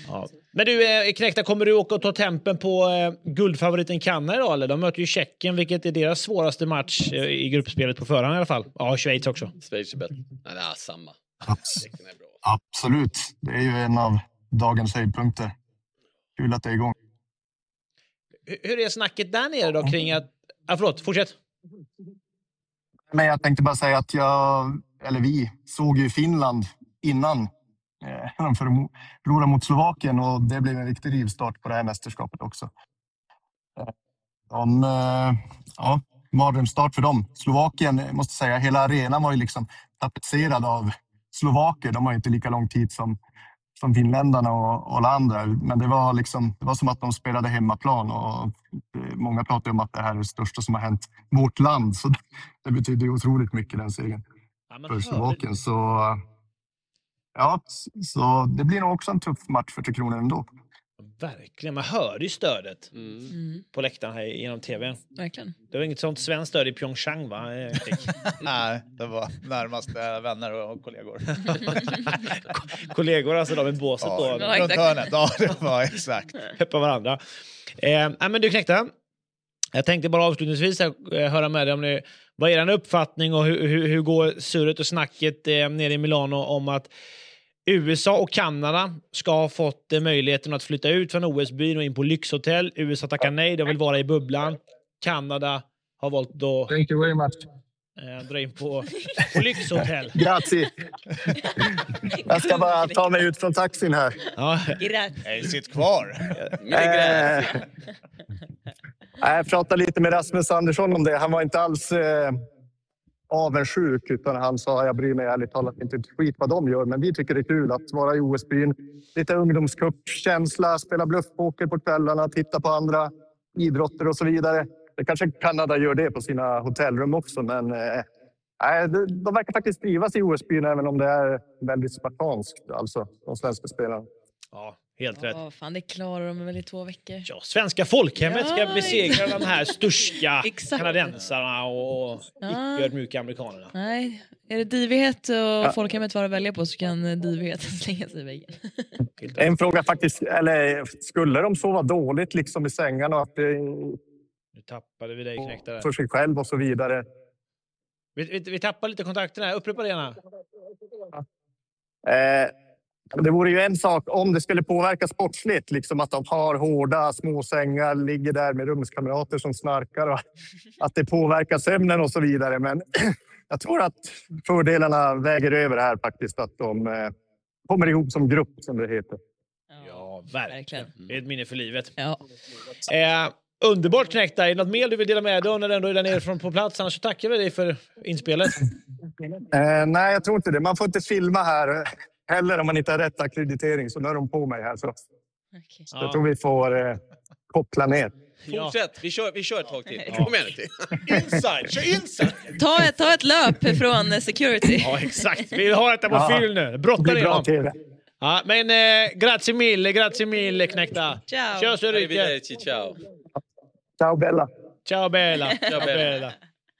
Ja. Men du, eh, Knäckta, kommer du åka och ta tempen på eh, guldfavoriten Kanada idag? Eller? De möter ju Tjeckien, vilket är deras svåraste match eh, i gruppspelet på förhand i alla fall. Ja, Schweiz också. Schweiz är bättre. Nej, det är samma. Abs- Absolut. Det är ju en av dagens höjdpunkter. Kul att det är igång. Hur, hur är snacket där nere då kring att... Ah, förlåt, fortsätt. Men jag tänkte bara säga att jag, eller vi, såg ju Finland innan eh, de förlorade mot Slovakien och det blev en riktig rivstart på det här mästerskapet också. Eh, de, eh, ja, mardrömsstart för dem. Slovakien, måste säga, hela arenan var ju liksom tapetserad av slovaker. De har ju inte lika lång tid som, som finländarna och, och alla andra. Men det var, liksom, det var som att de spelade hemmaplan och eh, många pratar om att det här är det största som har hänt vårt land. Så det, det betyder ju otroligt mycket den segern ja, för Slovakien. Så, ja, så det blir nog också en tuff match för Tre Kronor ändå. Verkligen, man hör ju stödet Mm. på läktaren här genom tv. Verkligen. Det var inget sånt svenskt stöd i Pyeongchang, va? Nej, det var närmast äh, vänner och kollegor. Kollegor, alltså de i båset ja, då. Ja, runt hörnet. Ja, det var exakt. Peppa varandra. Eh, nej, men du, Knäckta. Jag tänkte bara avslutningsvis här, eh, höra med dig om det. Vad är din uppfattning och hur, hur, hur går surret och snacket eh, nere i Milano om att U S A och Kanada ska ha fått eh, möjligheten att flytta ut från O S-byn och in på lyxhotell. U S A tackar nej, de vill vara i bubblan. Kanada har valt att Thank you very much. eh, dra in på, på lyxhotell. Grazie. Jag ska bara ta mig ut från taxin här. Ja. Nej, sitt kvar. Eh, jag pratade lite med Rasmus Andersson om det. Han var inte alls eh, avundsjuk utan han sa jag bryr mig ärligt talat inte skit vad de gör. Men vi tycker det är kul att vara i O S-byn. Lite ungdomscupkänsla, spela bluffpoker på kvällarna, titta på andra idrotter och så vidare. Det kanske Kanada gör det på sina hotellrum också, men eh, de verkar faktiskt trivas i O S-byn även om det är väldigt spartanskt, alltså de svenska spelarna. Ja, helt rätt. Ja, fan, det klarar de väl i två veckor. Ja, svenska folkhemmet ska Ja, besegra de här sturska Exakt. kanadensarna och Ja. icke-ödmjuka amerikanerna. Nej, är det divighet och ja. folkhemmet var att välja på så kan divigheten slänga sig i väggen. En fråga faktiskt, eller skulle de sova dåligt liksom i sängarna och att det, Nu tappade vi dig, Knäckta där. för sig själv och så vidare? Vi, vi, vi tappar lite kontakten här. Upprepa det gärna. Eh, det vore ju en sak om det skulle påverka sportsligt, liksom att de har hårda småsängar, ligger där med rumskamrater som snarkar och att det påverkar sömnen och så vidare. Men jag tror att fördelarna väger över här faktiskt, att de eh, kommer ihop som grupp som det heter. Ja, verkligen. verkligen. Det är ett minne för livet. Ja. Eh, underbart, Knäckta. Är det något mer du vill dela med dig när du ändå är där nere från på plats? Annars så tackar vi dig för inspelet. Eh, nej, jag tror inte det. Man får inte filma här heller om man inte har rätt akkreditering. Så nu är de på mig här. Så Okay. ja. Jag tror vi får eh, koppla ner. Fortsätt, vi kör, vi kör ett tag till. Ja. Kom igen till. Inside, kör inside! Ta, ett, ta ett löp från security. Ja, exakt. Vi har detta på Ja. film nu. Det Brottar blir ner bra dem. T V. Ja, men eh, grazie mille, grazie mille, Knäckta. Ciao. Kör så ryker. Arrivederci, ciao. Ciao Bella. Ciao Bella. Ciao Ciao, Bella. Bella.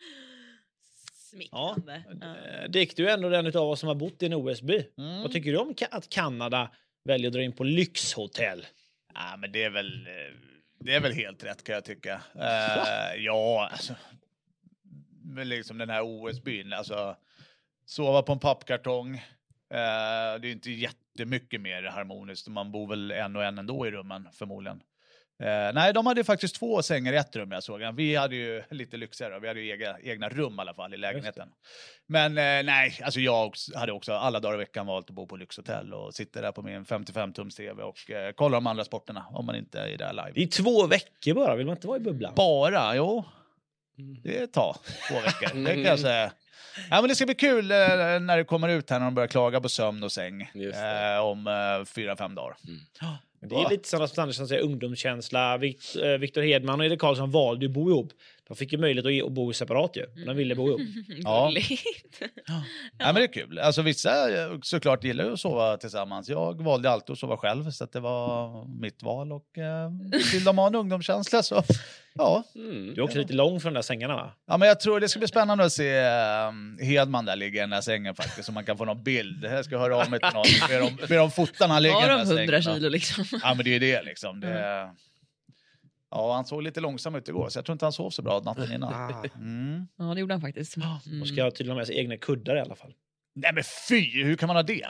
Ja. Ja. Eh, Dick, du är ändå den utav oss som har bott i en O S-by. Mm. Vad tycker du om ka- att Kanada väljer att dra in på lyxhotell? Ja, men det är väl det är väl helt rätt kan jag tycka. Uh, ja, alltså men liksom den här O S-byn, alltså sova på en pappkartong. Uh, det är inte jättemycket mer harmoniskt. Man bor väl en och en ändå i rummen förmodligen. Uh, nej, de hade faktiskt två sängar i ett rum jag såg. Vi hade ju lite lyxigare. Vi hade ju egna, egna rum i alla fall i lägenheten. Men uh, nej, alltså jag hade också alla dagar i veckan valt att bo på lyxhotell och sitter där på min femtiofem tums T V och uh, kollar de andra sporterna om man inte är där live. Det är två veckor bara, vill man inte vara i bubblan? Bara, jo. Det tar två veckor, det kan jag säga. Ja, men det ska bli kul eh, när det kommer ut här när de börjar klaga på sömn och säng eh, om eh, fyra, fem dagar. Mm. Det är lite sådana som Andersson säger, ungdomskänsla. Vikt, eh, Victor Hedman och Erik Karlsson valde ju att bo ihop. De fick ju möjlighet att, ge, att bo separat ju. Men de ville bo ihop. Ja. Ja. Ja, men det är kul. Alltså vissa såklart gillar ju att sova tillsammans. Jag valde alltid att sova själv så att det var mitt val och eh, vill de ha en ungdomskänsla så Ja. Mm. Du är också lite lång från de där sängarna, va? Ja, men jag tror det ska bli spännande att se um, Hedman där ligga i den där sängen faktiskt. Så man kan få någon bild. Jag ska höra av mig till någon. Med de, med de fotarna han ligger i Har den de där hundra sängen. kilo liksom? Ja, men det är det liksom. Det, ja, han såg lite långsam ut igår. Så jag tror inte han sov så bra natten innan. Mm. Ja, det gjorde han faktiskt. Mm. Och ska ha tydligen med sig egna kuddar i alla fall. Nej men fy, hur kan man ha det?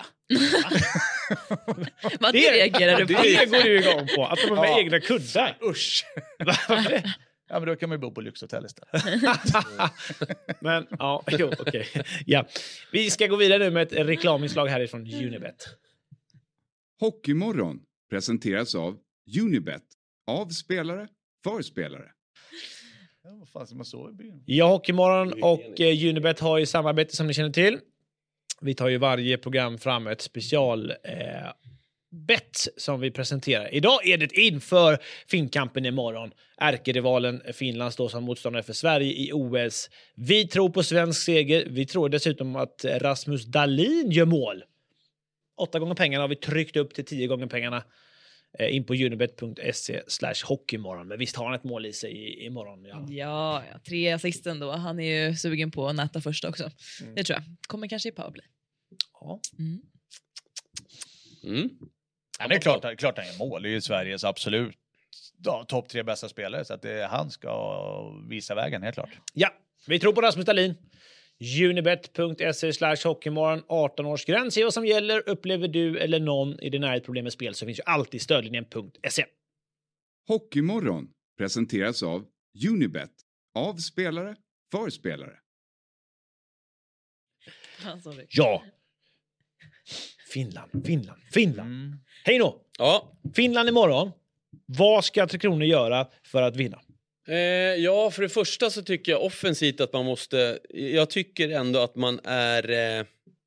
Vad reagerar du på? Det går du igång på. Att de har med Ja. egna kuddar. Usch. Ja, men då kan man ju bo på lyxhotell istället. Men ja, jo, okej. Ja. Vi ska gå vidare nu med ett reklaminslag härifrån Unibet. Hockeymorgon presenteras av Unibet. Av spelare, för spelare. Ja, vad fan ska man sova i byn? Ja, Hockeymorgon och eh, Unibet har ju samarbete som ni känner till. Vi tar ju varje program fram ett special eh, bet som vi presenterar. Idag är det inför Finnkampen imorgon. Ärkerivalen Finland står som motståndare för Sverige i O S. Vi tror på svensk seger. Vi tror dessutom att Rasmus Dahlin gör mål. Åtta gånger pengarna har vi tryckt upp till tio gånger pengarna. In på unibet punkt se slash hockeymorgon. Men visst har han ett mål i sig i, imorgon. Ja. Ja, ja, tre assisten då. Han är ju sugen på att näta första också. Mm. Det tror jag. Kommer kanske i powerplay. Ja. Mm. Mm. Ja, det är klart, klart han gör mål. Det är ju Sveriges absolut ja, topp tre bästa spelare. Så att det, han ska visa vägen, helt klart. Ja, vi tror på Rasmus Dahlin. unibet punkt se slash hockeymorgon. arton års gräns är vad som gäller. Upplever du eller någon i din närhet problem med spel så finns ju alltid stödlinjen punkt se. Hockeymorgon presenteras av Unibet. Av spelare, för spelare. Ah, sorry. Ja. Finland, Finland, Finland. Mm. Hej då. Ja. Finland imorgon. Vad ska Tre Kronor göra för att vinna? Eh, ja, för det första så tycker jag offensivt att man måste... Jag tycker ändå att man är... Eh,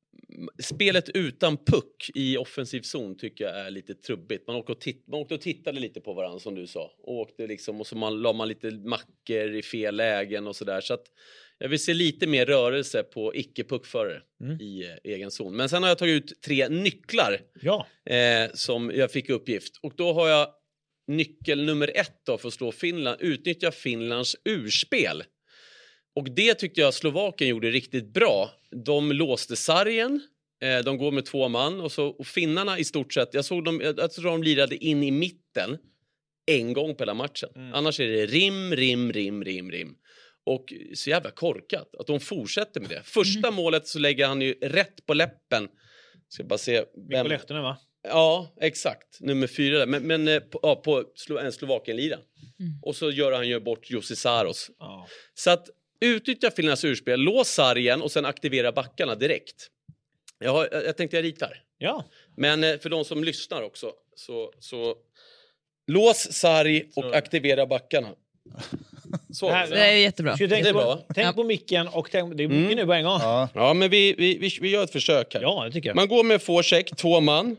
spelet utan puck i offensiv zon tycker jag är lite trubbigt. Man åkte och, titt, man åkte och tittade lite på varandra som du sa. Och, åkte liksom, och så man, la man lite mackor i fel lägen och sådär. Så att jag vill se lite mer rörelse på icke-puckförare mm. i eh, egen zon. Men sen har jag tagit ut tre nycklar Ja. eh, som jag fick uppgift. Och då har jag nyckel nummer ett då för att slå Finland. Utnyttja Finlands urspel. Och det tyckte jag Slovakien gjorde riktigt bra. De låste sargen. Eh, de går med två man. Och, så, och finnarna i stort sett. Jag såg dem, jag tror de lirade in i mitten. En gång på hela matchen. Mm. Annars är det rim, rim, rim, rim, rim. Och så jävla korkat att de fortsätter med det. Första mm. målet så lägger han ju rätt på läppen. Ska bara se. Mikko Lehtonen, va? Ja, exakt. Nummer fyra där. Men, men på, ja, på Slo- en Slovakien-lira. Mm. Och så gör han ju bort Jussi Saros. Oh. Så att utnyttja Finlands urspel, lås sargen och sen aktivera backarna direkt. Jag, har, jag tänkte jag ritar. Ja. Men för de som lyssnar också. Så, så lås sarg och så. Aktivera backarna. Så, det, här, det är jättebra. Tänk, det är på, bra. tänk ja. på micken och tänk, det är mycket mm. nu på en gång. Ja, ja men vi, vi, vi, vi gör ett försök här. Ja, det tycker jag. Man går med forecheck, två man.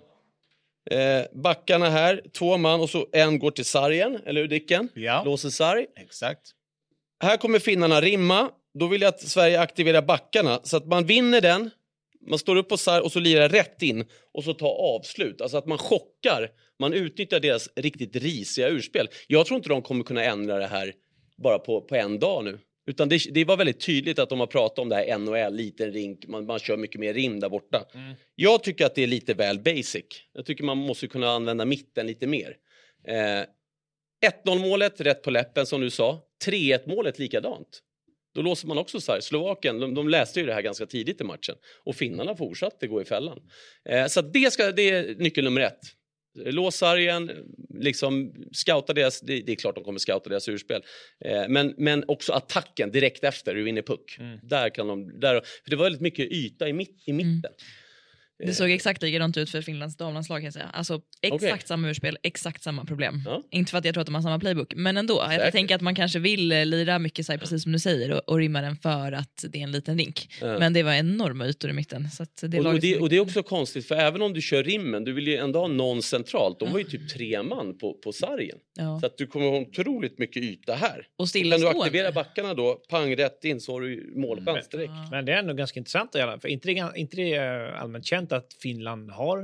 Eh, backarna här, två man och så en går till sargen, eller hur Dicken? Ja. Låser sarg. Exakt. Här kommer finnarna rimma. Då vill jag att Sverige aktiverar backarna så att man vinner den. Man står upp på sarg och så lirar rätt in och så tar avslut. Alltså att man chockar. Man utnyttjar deras riktigt risiga urspel. Jag tror inte de kommer kunna ändra det här bara på, på en dag nu. Utan det, det var väldigt tydligt att de har pratat om det här N H L, liten rink. Man, man kör mycket mer rim där borta. Mm. Jag tycker att det är lite väl basic. Jag tycker man måste kunna använda mitten lite mer. Eh, ett noll målet rätt på läppen som du sa. tre ett målet likadant. Då låser man också så här. Slovakien, de, de läste ju det här ganska tidigt i matchen. Och finnarna fortsatte gå i fällan. Eh, så det, ska, det är nyckel nummer ett. Lås sargen, liksom scouta deras, det, det är klart de kommer scouta deras urspel. Eh, men, men också attacken direkt efter du vinner puck. Mm. Där kan de, där, för det var väldigt mycket yta i, mitt, i mitten. Mm. Det såg exakt likadant ut för Finlands damlandslag kan jag säga. Alltså exakt okay. samma urspel, exakt samma problem. Ja. Inte för att jag tror att de har samma playbook, men ändå. Säkert. Jag tänker att man kanske vill lira mycket så här, precis som du säger och, och rimma den för att det är en liten rink. Ja. Men det var enorma ytor i mitten. Så att det och, och, det, och det är också konstigt, för även om du kör rimmen, du vill ju ändå ha någon centralt. De var ju typ tre man på, på sargen. Ja. Så att du kommer ha otroligt mycket yta här. Och stillastående. Kan du aktivera backarna då, pang rätt in så har du målchans direkt. Mm. Men det är ändå ganska intressant att göra, för inte det, inte det är allmänt känt att Finland har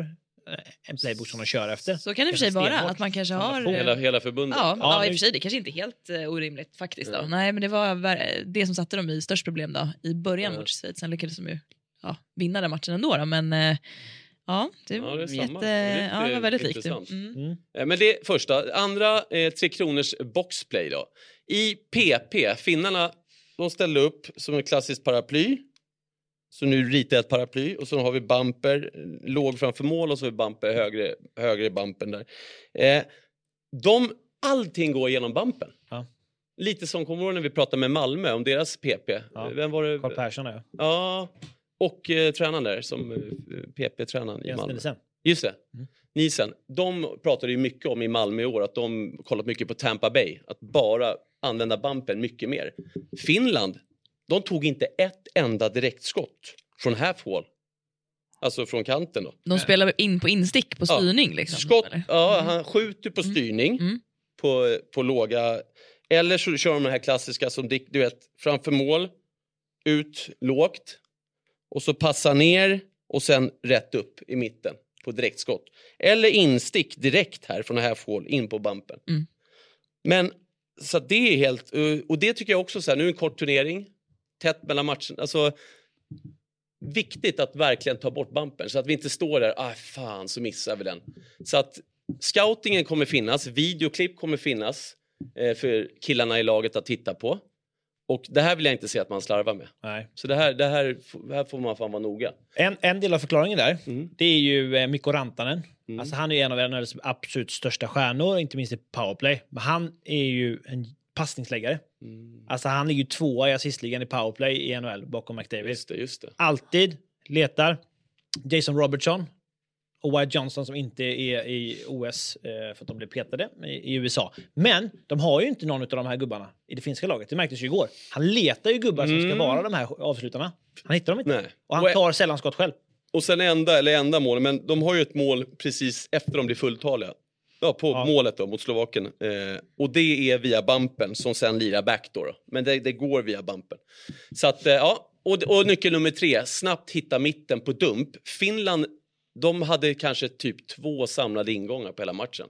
en playbook som de kör efter. Så kan det för sig vara, Stenhårt. att man kanske har... Hela, hela förbundet. Ja, Ja, ja, i nu- och för sig, det kanske inte är helt uh, orimligt faktiskt. Då. Ja. Nej, men det var ver- det som satte dem i störst problem då, i början Ja. mot Schweiz. Sen lyckades de ju ja, vinna den matchen ändå. Då, men uh, ja, det, Ja, det är jätte, samma. Det är ja, det var väldigt likt. intressant. Mm. Mm. Eh, Men det är första. Andra, eh, Tre Kronors boxplay då. I P P, finnarna, de ställde upp som en klassisk paraply. Så nu ritar jag ett paraply och så har vi bumper eh, låg framför mål och så har vi bumper högre, högre i bumpen där. Eh, de, allting går genom bumpen. Ja. Lite som kommer ihåg när vi pratade med Malmö om deras P P. Ja. Vem var det? Carl Persson är Ja, och eh, tränaren där som eh, P P-tränaren i Jens Malmö. Nilsen. Just det. Mm. Nilsen. De pratade ju mycket om i Malmö i år att de kollat mycket på Tampa Bay. Att bara använda bumpen mycket mer. Finland, de tog inte ett enda direktskott från half wall. Alltså från kanten då. De spelar in på instick på Ja. styrning. Liksom, Skott, eller? ja, han skjuter på styrning Mm. på, på låga. Eller så kör de den här klassiska som Dick, du vet, framför mål, ut lågt och så passa ner och sen rätt upp i mitten på direktskott. Eller instick direkt här från half wall in på bumpen. Mm. Men så att det är helt, och det tycker jag också så här, nu är det en kort turnering, tätt mellan matchen, alltså viktigt att verkligen ta bort bumpen så att vi inte står där, ah fan så missar vi den. Så att scoutingen kommer finnas, videoklipp kommer finnas eh, för killarna i laget att titta på. Och det här vill jag inte se att man slarvar med. Nej. Så det här, det här, det här får man fan vara noga. En, en del av förklaringen där, Mm. det är ju eh, Mikko Rantanen. Mm. Alltså han är ju en av N H L:s absolut största stjärnor, inte minst i powerplay. Men han är ju en passningsläggare. Mm. Alltså han ligger ju tvåa i assistligan i powerplay i N H L bakom McDavid. Just det, just det. Alltid letar Jason Robertson och Wyatt Johnson som inte är i O S eh, för att de blev petade i, i U S A. Men de har ju inte någon av de här gubbarna i det finska laget. Det märktes ju igår. Han letar ju gubbar som ska Mm. vara de här avslutarna. Han hittar dem inte. Nej. Och han Och- tar sällan skott själv. Och sen enda, eller enda mål, men de har ju ett mål precis efter de blir fulltaliga. Ja, på Ja. målet då, mot Slovaken. Eh, och det är via bumpen som sen lirar back då. då. Men det, det går via bumpen. Så att, eh, ja. Och, och nyckel nummer tre, snabbt hitta mitten på dump. Finland, de hade kanske typ två samlade ingångar på hela matchen.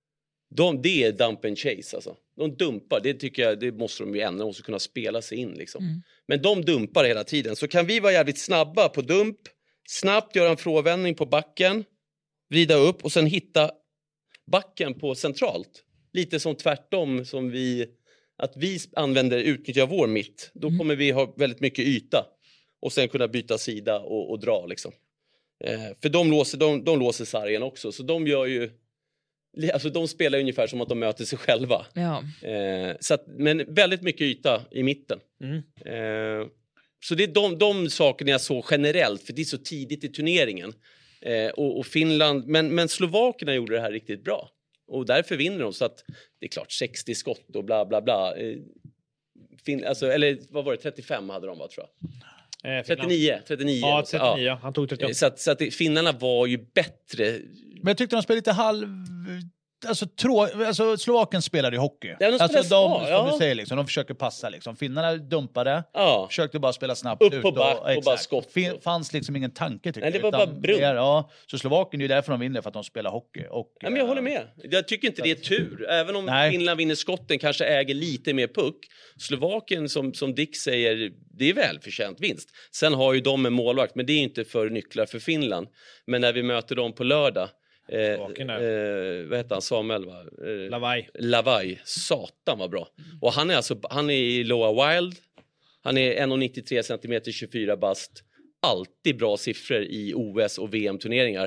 De, det är dump and chase alltså. De dumpar, det tycker jag, det måste de ju ändra. De måste kunna spela sig in liksom. Mm. Men de dumpar hela tiden. Så kan vi vara jävligt snabba på dump. Snabbt göra en fråvändning på backen. Vrida upp och sen hitta backen på centralt. Lite som tvärtom som vi... Att vi använder, utnyttjar vår mitt. Då Mm. kommer vi ha väldigt mycket yta. Och sen kunna byta sida och, och dra liksom. Eh, för de låser, de, de låser sargen också. Så de gör ju... Alltså de spelar ungefär som att de möter sig själva. Ja. Eh, så att, men väldigt mycket yta i mitten. Mm. Eh, så det är de, de sakerna jag såg generellt, för det är så tidigt i turneringen. Eh, och, och Finland, men, men Slovakerna gjorde det här riktigt bra. Och därför vinner de, så att det är klart sextio skott och bla bla bla. Eh, fin, alltså, eller vad var det, trettiofem hade de, va, tror jag. Eh, Finland. trettionio, trettionio. Ja, alltså, trettionio. Ja. Han tog trettioåtta. Eh, Så att, så att det, finnarna var ju bättre. Men jag tyckte de spelade lite halv... Alltså, trå... alltså Slovaken spelade ju hockey. Ja, de alltså, spelar de, smart, som ja. du säger, liksom, de försöker passa. Liksom. Finnarna dumpade, Ja. försökte bara spela snabbt Upp ut. på back och exakt. bara skott. Fin, fanns liksom ingen tanke, tycker Nej, det jag, var bara utan brunt. mer, ja. Så Slovaken, det är därför de vinner, för att de spelar hockey. Och, Ja, men jag eh, håller med. Jag tycker inte det är tur. Även om Nej. Finland vinner skotten, kanske äger lite mer puck. Slovakien, som, som Dick säger, det är välförtjänt vinst. Sen har ju de en målvakt, men det är inte för nycklar för Finland. Men när vi möter dem på lördag, eh, Slovakien där. eh, vad heter han, Samuel, va? Eh, Lavaj. Lavaj, satan vad bra. Och han är alltså, han är i Loa Wild. Han är en komma nittiotre centimeter, tjugofyra bast. Alltid bra siffror i O S och V M-turneringar.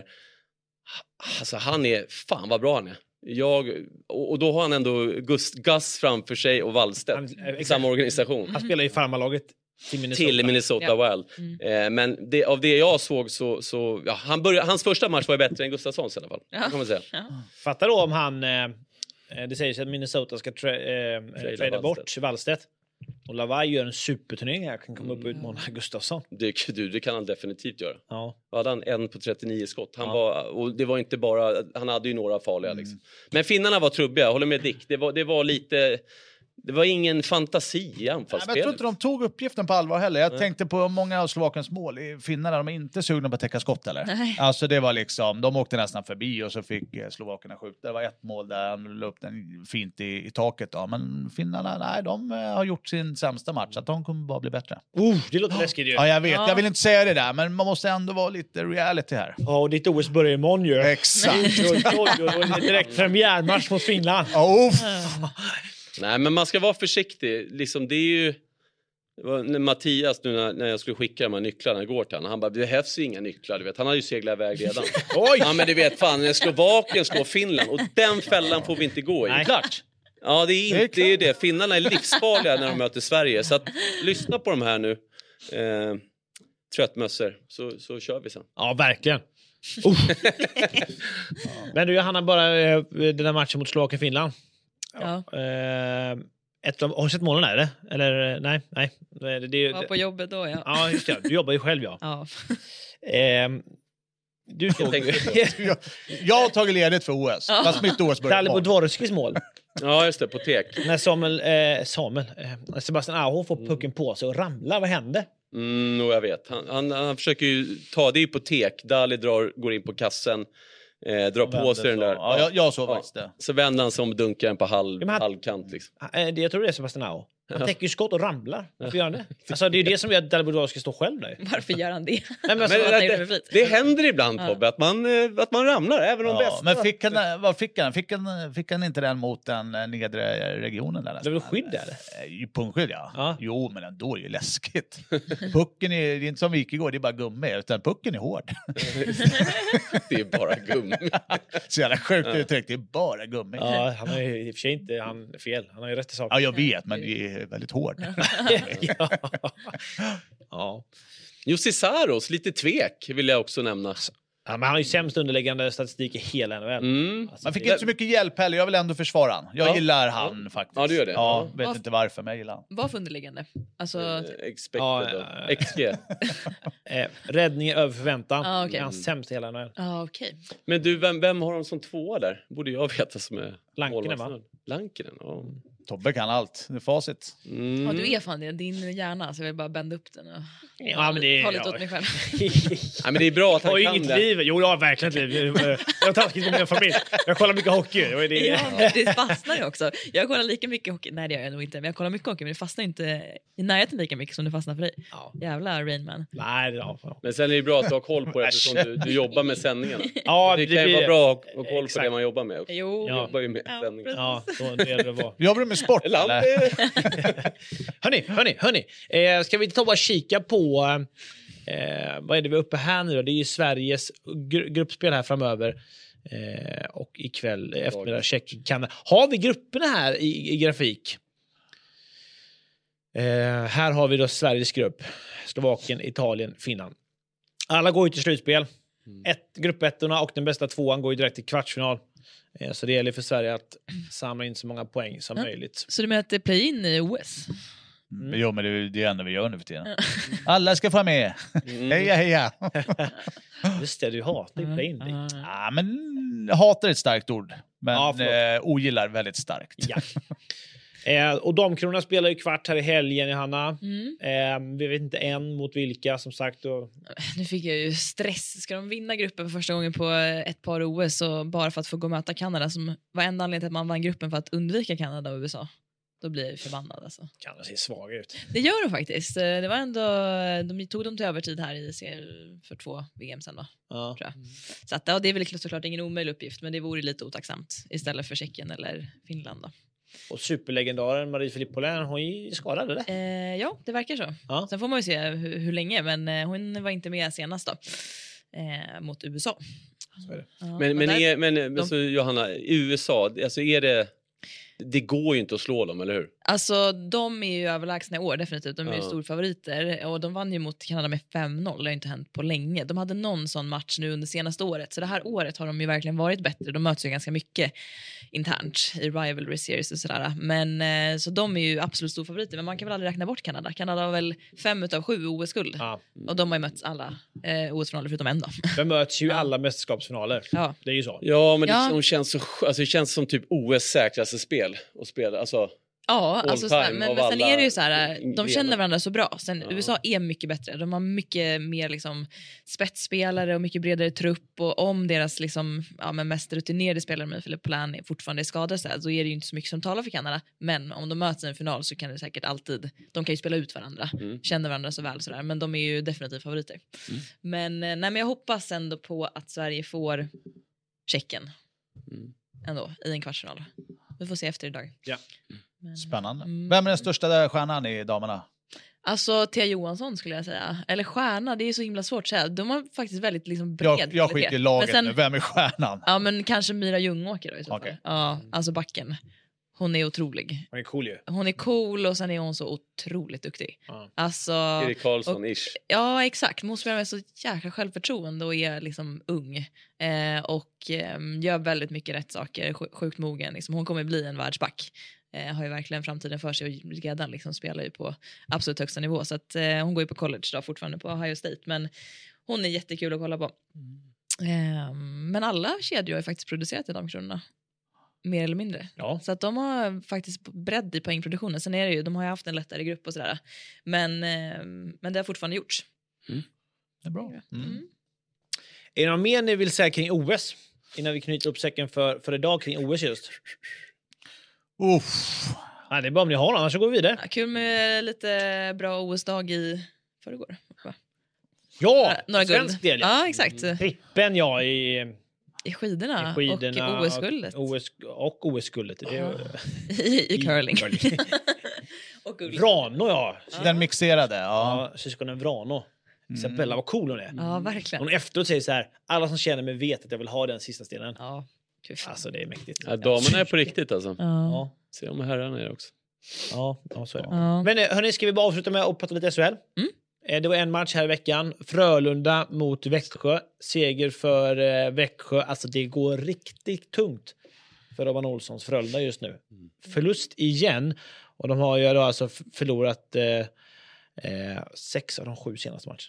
Alltså han är, fan vad bra han är. Jag, och, och då har han ändå Gus, Gus framför sig och Wallstedt. Han- eh, i exakt. samma organisation. Han spelar i farmarlaget till Minnesota. Till Minnesota Ja. Wild. Mm. Eh, men det, av det jag såg så, så ja, han började, hans första match var ju bättre än Gustafssons i alla fall. Ja. Det kan man säga. Ja. Fattar då om han... Eh, det sägs att Minnesota ska tra eh, trada bort Wallstedt. Och Lavaj gör en superturnering. Jag kan komma upp och utmana Gustafsson. Det, du, det kan han definitivt göra. Ja. Vad hade han? En på trettionio skott. Han Ja. var, och det var inte bara, han hade ju några farliga liksom. Men finnarna var trubbiga, jag håller med Dick. Det var, det var lite, det var ingen fantasi i anfallsspelet. Jag tror inte de tog uppgiften på allvar heller. Jag Nej. tänkte på många av Slovakens mål. Finnarna, de är inte sugna på att täcka skott eller? Nej. Alltså det var liksom, de åkte nästan förbi och så fick Slovakerna skjuta. Det var ett mål där han la upp den fint i, i taket. Då. Men finnarna, nej, de har gjort sin sämsta match. Att de kommer bara bli bättre. Uh, det låter läskigt ju. Ja, jag vet. Ja. Jag vill inte säga det där, men man måste ändå vara lite reality här. Ja, och ditt O S börjar imorgon ju. Exakt. Direkt premiärmatch mot Finland. Oh. Nej, men man ska vara försiktig. Liksom, det är ju... Det var när Mattias, nu när, när jag skulle skicka de här nycklarna igår till honom, han bara, det behövs ju inga nycklar, du vet. Han har ju seglat iväg redan. Oj! Ja, men du vet, fan, när Slovakien slår Finland, och den fällan får vi inte gå i. Nej, klart. Ja, det är inte det, är det. Finnarna är livsfarliga när de möter Sverige. Så att, lyssna på de här nu. Eh, tröttmössor, så, så kör vi sen. Ja, verkligen. Uh. Men du, Johanna, bara eh, den där matchen mot Slovakien Finland. Ja. Eh, ett av, har du sett målen där, eller? Eller nej, nej. Det, det, det, var på jobbet då, ja. Ja, just det. Du jobbar ju själv, ja. Ja. Eh, du såg... jag, jag har tagit ledigt för O S. Fast mitt O S börjar Dalibor Dvorskis mål. Ja, just det, på tek. När Samuel, eh, Samuel eh, Sebastian Aho får pucken på sig och ramlar, vad hände? Mm, och jag vet. Han, han, han försöker ju ta det på tek. Dali drar, går in på kassen. Eh, drar på sig den där. Ja, jag, jag såg faktiskt det. Så vänder han sig om och dunkar den på halv, ja, han, halvkant. Liksom. Eh, det, jag tror det är Sebastian Aho. Han ja. täcker ju skott och ramlar. Varför gör han det? Alltså, det är ju det som gör att Dalibor Dvorskis står själv där. Varför gör han det? Nej, men alltså, men, det, det, det händer ibland, ja. Tobbe, att man, att man ramlar, även om ja, bästa. Men fick han, vad fick han? Fick han, fick han inte den mot den nedre regionen? Där, det var skydd där? Punktskydd, ja. ja. Jo, men ändå är det läskigt. Pucken är, det är inte som vik igår, det är bara gummi, utan pucken är hård. Det är bara gummi. Så jävla sjukt uttryckt, det är bara gummi. Ja, han har ju i och för sig inte han fel. Han har ju rätt i sak. Ja, jag vet, men det är väldigt hård. ja. ja. Jussi Saros, lite tvek vill jag också nämna. Ja, men han har ju sämst underliggande statistik i hela N H L. Mm. Alltså, man fick inte så mycket hjälp heller, jag vill ändå försvara han. Jag ja. gillar han ja. faktiskt. Ja, du gör det. Ja, ja. vet Var, inte varför, men jag gillar han. Vad för underliggande? Alltså... Eh, expected ja, ja, X G. eh, räddning över förväntan. Ah, okay. Han sämst i hela N H L. Ah, okay. Men du, vem, vem har de som tvåa där? Borde jag veta som är... Lankinen, va? Lankinen, ja. Tobbe kan allt, det är facit. Mm. Ja, du är fan det. Din hjärna, så jag vill bara bända upp den och ja, men det, ha lite ja. åt mig själv. Ja, men det är bra att han har kan inget det. Liv. Jo, jag har verkligen ett liv. Jag har taskigt med min familj. Jag kollar mycket hockey. Det, det. Ja, det fastnar ju också. Jag kollar lika mycket hockey. Nej, det gör jag nog inte. Men jag kollar mycket hockey, men det fastnar inte i närheten lika mycket som det fastnar för dig. Ja. Jävla Rainman. Nej, det är men sen är det bra att du har koll på det eftersom du, du jobbar med sändningarna. Ja, det, det kan ju vara bra att ha koll på det man jobbar med också. Jo. Jag jobbar ju med ja, sändningar. Ja, så det är det var. Jobbar du med sport? Eller? hörni, hörni, hörni. Eh, ska vi ta och kika på eh, vad är det vi är uppe här nu då? Det är ju Sveriges gru- gruppspel här framöver. Eh, och ikväll, eftermiddag, Tjeckien, Kanada. Har vi grupperna här i, i grafik? Eh, här har vi då Sveriges grupp. Slovakien, Italien, Finland. Alla går ju till slutspel. Mm. Ett, gruppettorna och den bästa tvåan går ju direkt till kvartsfinal. Eh, så det gäller för Sverige att samla in så många poäng som mm. möjligt. Så du menar att det är play-in i O S? Mm. Jo, men det är det enda vi gör nu för tiden. Alla ska få med. Mm. Heja, heja. Just det, du hatar ju play-in. Mm. Ja, men hatar är ett starkt ord. Men ja, eh, ogillar väldigt starkt. Ja. Eh, och Damkronorna spelar ju kvart här i helgen, Johanna. Mm. Eh, vi vet inte än mot vilka, som sagt. Och... Nu fick jag ju stress. Ska de vinna gruppen för första gången på ett par O S och bara för att få gå och möta Kanada, som var enda anledningen till att man vann gruppen för att undvika Kanada och U S A? Då blir jag förbannad alltså. Kanada ser svaga ut. Det gör de faktiskt. Det var ändå, de tog dem till övertid här i för två V M sen, va? Ja. Tror jag. Så att, ja, det är väl såklart ingen omöjlig uppgift, men det vore lite otacksamt istället för Tjeckien eller Finland då. Och superlegendaren Marie-Philippe Paulin, hon är skadad, eller? Eh, ja, det verkar så. Ja. Sen får man ju se hur, hur länge, men eh, hon var inte med senast då. Eh, mot U S A. Så är det. Ja, men men, där, är, men de, alltså, Johanna, U S A, alltså är det... Det går ju inte att slå dem, eller hur? Alltså, de är ju överlägsna i år, definitivt. De är ju ja. storfavoriter. Och de vann ju mot Kanada med fem noll. Det har inte hänt på länge. De hade någon sån match nu under senaste året. Så det här året har de ju verkligen varit bättre. De möts ju ganska mycket internt i rivalry series och sådär. Men så de är ju absolut storfavoriter. Men man kan väl aldrig räkna bort Kanada. Kanada har väl fem utav sju O S-guld. Ja. Och de har ju mötts alla eh, O S-finaler förutom en då. De möts ju alla mästerskapsfinaler. Ja. Det är ju så. Ja, men ja. Det, de känns så, alltså, det känns som typ O S säkraste spel. Och spela, alltså... Ja, All alltså, så här, time men, av men sen alla är det ju så här, de grenar. känner varandra så bra. Sen Ja. U S A är mycket bättre. De har mycket mer liksom spetsspelare och mycket bredare trupp, och om deras liksom, ja, men mest rutinerade spelare med Philip Poulin fortfarande är skadade så, här, så är det ju inte så mycket som talar för Kanada. Men om de möts i en final så kan det säkert alltid, de kan ju spela ut varandra, Mm. känner varandra så väl så där, men de är ju definitivt favoriter. Mm. Men, nej, men jag hoppas ändå på att Sverige får Tjeckien Mm. ändå i en kvartsfinal. Vi får se efter idag. Ja. Men, Spännande. Mm. Vem är den största där stjärnan i damerna? Alltså Thea Johansson skulle jag säga. Eller stjärna, det är så himla svårt att säga. De har faktiskt väldigt liksom bred Jag, jag kvalitet. skiter i laget Men sen- nu. Vem är stjärnan? Ja, men kanske Myra Ljungåker då i så fall. Okej. Ja, alltså backen. Hon är otrolig. Han är cool ju. Hon är cool och sen är hon så otroligt duktig. Ja. Alltså, Erik Karlsson-ish. ja exakt. Men hon spelar med så jäkla självförtroende och är liksom ung. Eh, och eh, gör väldigt mycket rätt saker. Sj- Sjukt mogen. Liksom. Hon kommer bli en världsback. Eh, har ju verkligen framtiden för sig och redan liksom spelar ju på absolut högsta nivå. Så att, eh, hon går ju på college då, fortfarande på Ohio State. Men hon är jättekul att kolla på. Eh, men alla kedjor har ju faktiskt producerat i damkronorna. Mer eller mindre. Ja. Så att de har faktiskt bredd i poängproduktionen. Sen är det ju, de har ju haft en lättare grupp och sådär. Men, eh, men det har fortfarande gjorts. Det är bra. Mm. Mm. Är det något mer ni vill säga kring O S? Innan vi knyter upp säcken för, för idag kring O S just. Uff. Nej, det är bara om ni har något, annars så går vi vidare. Ja, kul med lite bra O S-dag i förrgår. Va? Ja, Några svensk guld. del. Ja. Ja, exakt. Trippen, ja, i, I skidorna, i skidorna. och O S-guldet. O S, och O S-guldet. Det är, Ja. I, I curling. curling. och guld. Vrano, ja. Den mixerade, ja. Ja, syskonen Vrano. Isabella, vad cool hon är. Ja, verkligen. Hon efteråt säger så här, alla som känner mig vet att jag vill ha den sista stenen. Ja, kul. Alltså, det är mäktigt. Ja, damerna är på riktigt alltså. Ja. Ja, Se om herrarna är också. ja, ja, så är det. Ja. Men eh, hörni, ska vi bara avsluta med att prata lite S H L? Mm. Eh, Det var en match här i veckan. Frölunda mot Växjö. Seger för eh, Växjö. Alltså det går riktigt tungt för Robban Olssons Frölunda just nu. Förlust igen. Och de har ju då alltså f- förlorat eh, eh, sex av de sju senaste matcherna.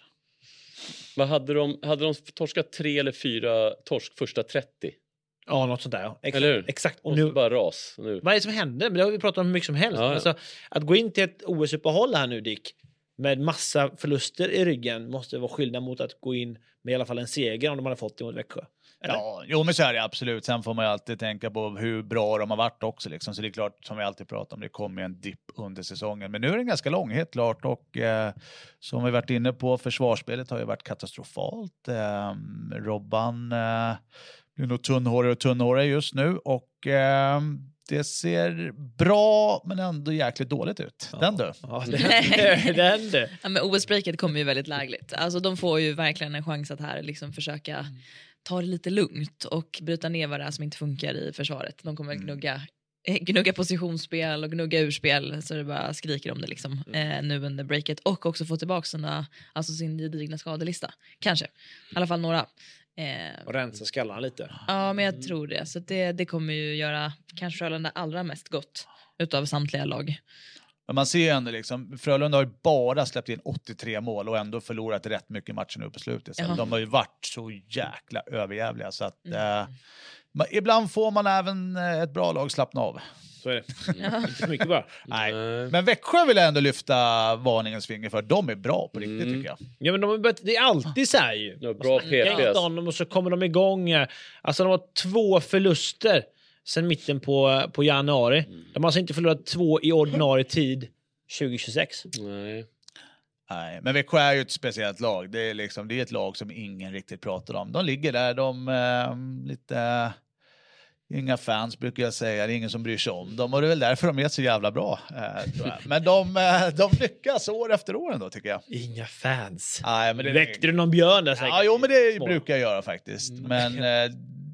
Vad hade de? Hade de torskat tre eller fyra torsk första trettio? Ja, något sånt där. Ja. Exakt. Eller hur? Exakt. Och Och nu, nu bara ras. Nu. vad är det som händer? Men det har vi pratat om hur mycket som helst. Ja, ja. Alltså, att gå in till ett O S-uppehåll här nu, Dick, med massa förluster i ryggen måste vara skillnad mot att gå in med i alla fall en seger om de hade fått det mot Växjö. Eller? Ja, jo men så är det absolut. Sen får man ju alltid tänka på hur bra de har varit också. Liksom. Så det är klart, som vi alltid pratar om, det kommer en dipp under säsongen. Men nu är den ganska lång, helt klart. Och eh, som vi varit inne på, försvarsspelet har ju varit katastrofalt. Eh, Robban eh, blir nog tunnhårig och tunnhårig just nu. Och eh, det ser bra men ändå jäkligt dåligt ut. Den du. Ja, det, det händer. Ja, men O S-breaket kommer ju väldigt lägligt. Alltså, de får ju verkligen en chans att här liksom försöka ta det lite lugnt och bryta ner vad det är som inte funkar i försvaret. De kommer gnugga, eh, gnugga positionsspel och gnugga urspel så det bara skriker om det liksom, eh, nu under breaket. Och också få tillbaka sina, alltså sin gedigna skadelista. Kanske. I alla fall några. Eh, Och rensa skallarna lite. ja, men jag tror det. Så att det, det kommer ju göra kanske Frölunda allra mest gott utav samtliga lag. Men man ser ju ändå liksom, Frölunda har ju bara släppt in åttiotre mål och ändå förlorat rätt mycket matcher nu på slutet. Sen. Ja. De har ju varit så jäkla överjävliga så att Mm. eh, man, ibland får man även eh, ett bra lag slappna av. Så är det. Inte för mycket bara. Nej. Nej. Men Växjö vill jag ändå lyfta varningens finger för. De är bra på riktigt Mm. tycker jag. Ja, men de har börjat, det är alltid så här ju. Ja, bra Kan P P S. inte om dem och så kommer de igång. Alltså de har två förluster sen mitten på, på januari. De har alltså inte förlorat två i ordinarie tid tjugohundratjugosex. Nej. Nej, men Växjö är ju ett speciellt lag. Det är, liksom, det är ett lag som ingen riktigt pratar om. De ligger där, de eh, lite... Inga fans brukar jag säga, det är ingen som bryr sig om dem. Och det är väl därför de är så jävla bra. Eh, tror jag. Men de, eh, de lyckas år efter år ändå tycker jag. Inga fans. Nej, men det, Väckte du någon björn där säkert? ja, jo, men det Små. brukar jag göra faktiskt. Men eh,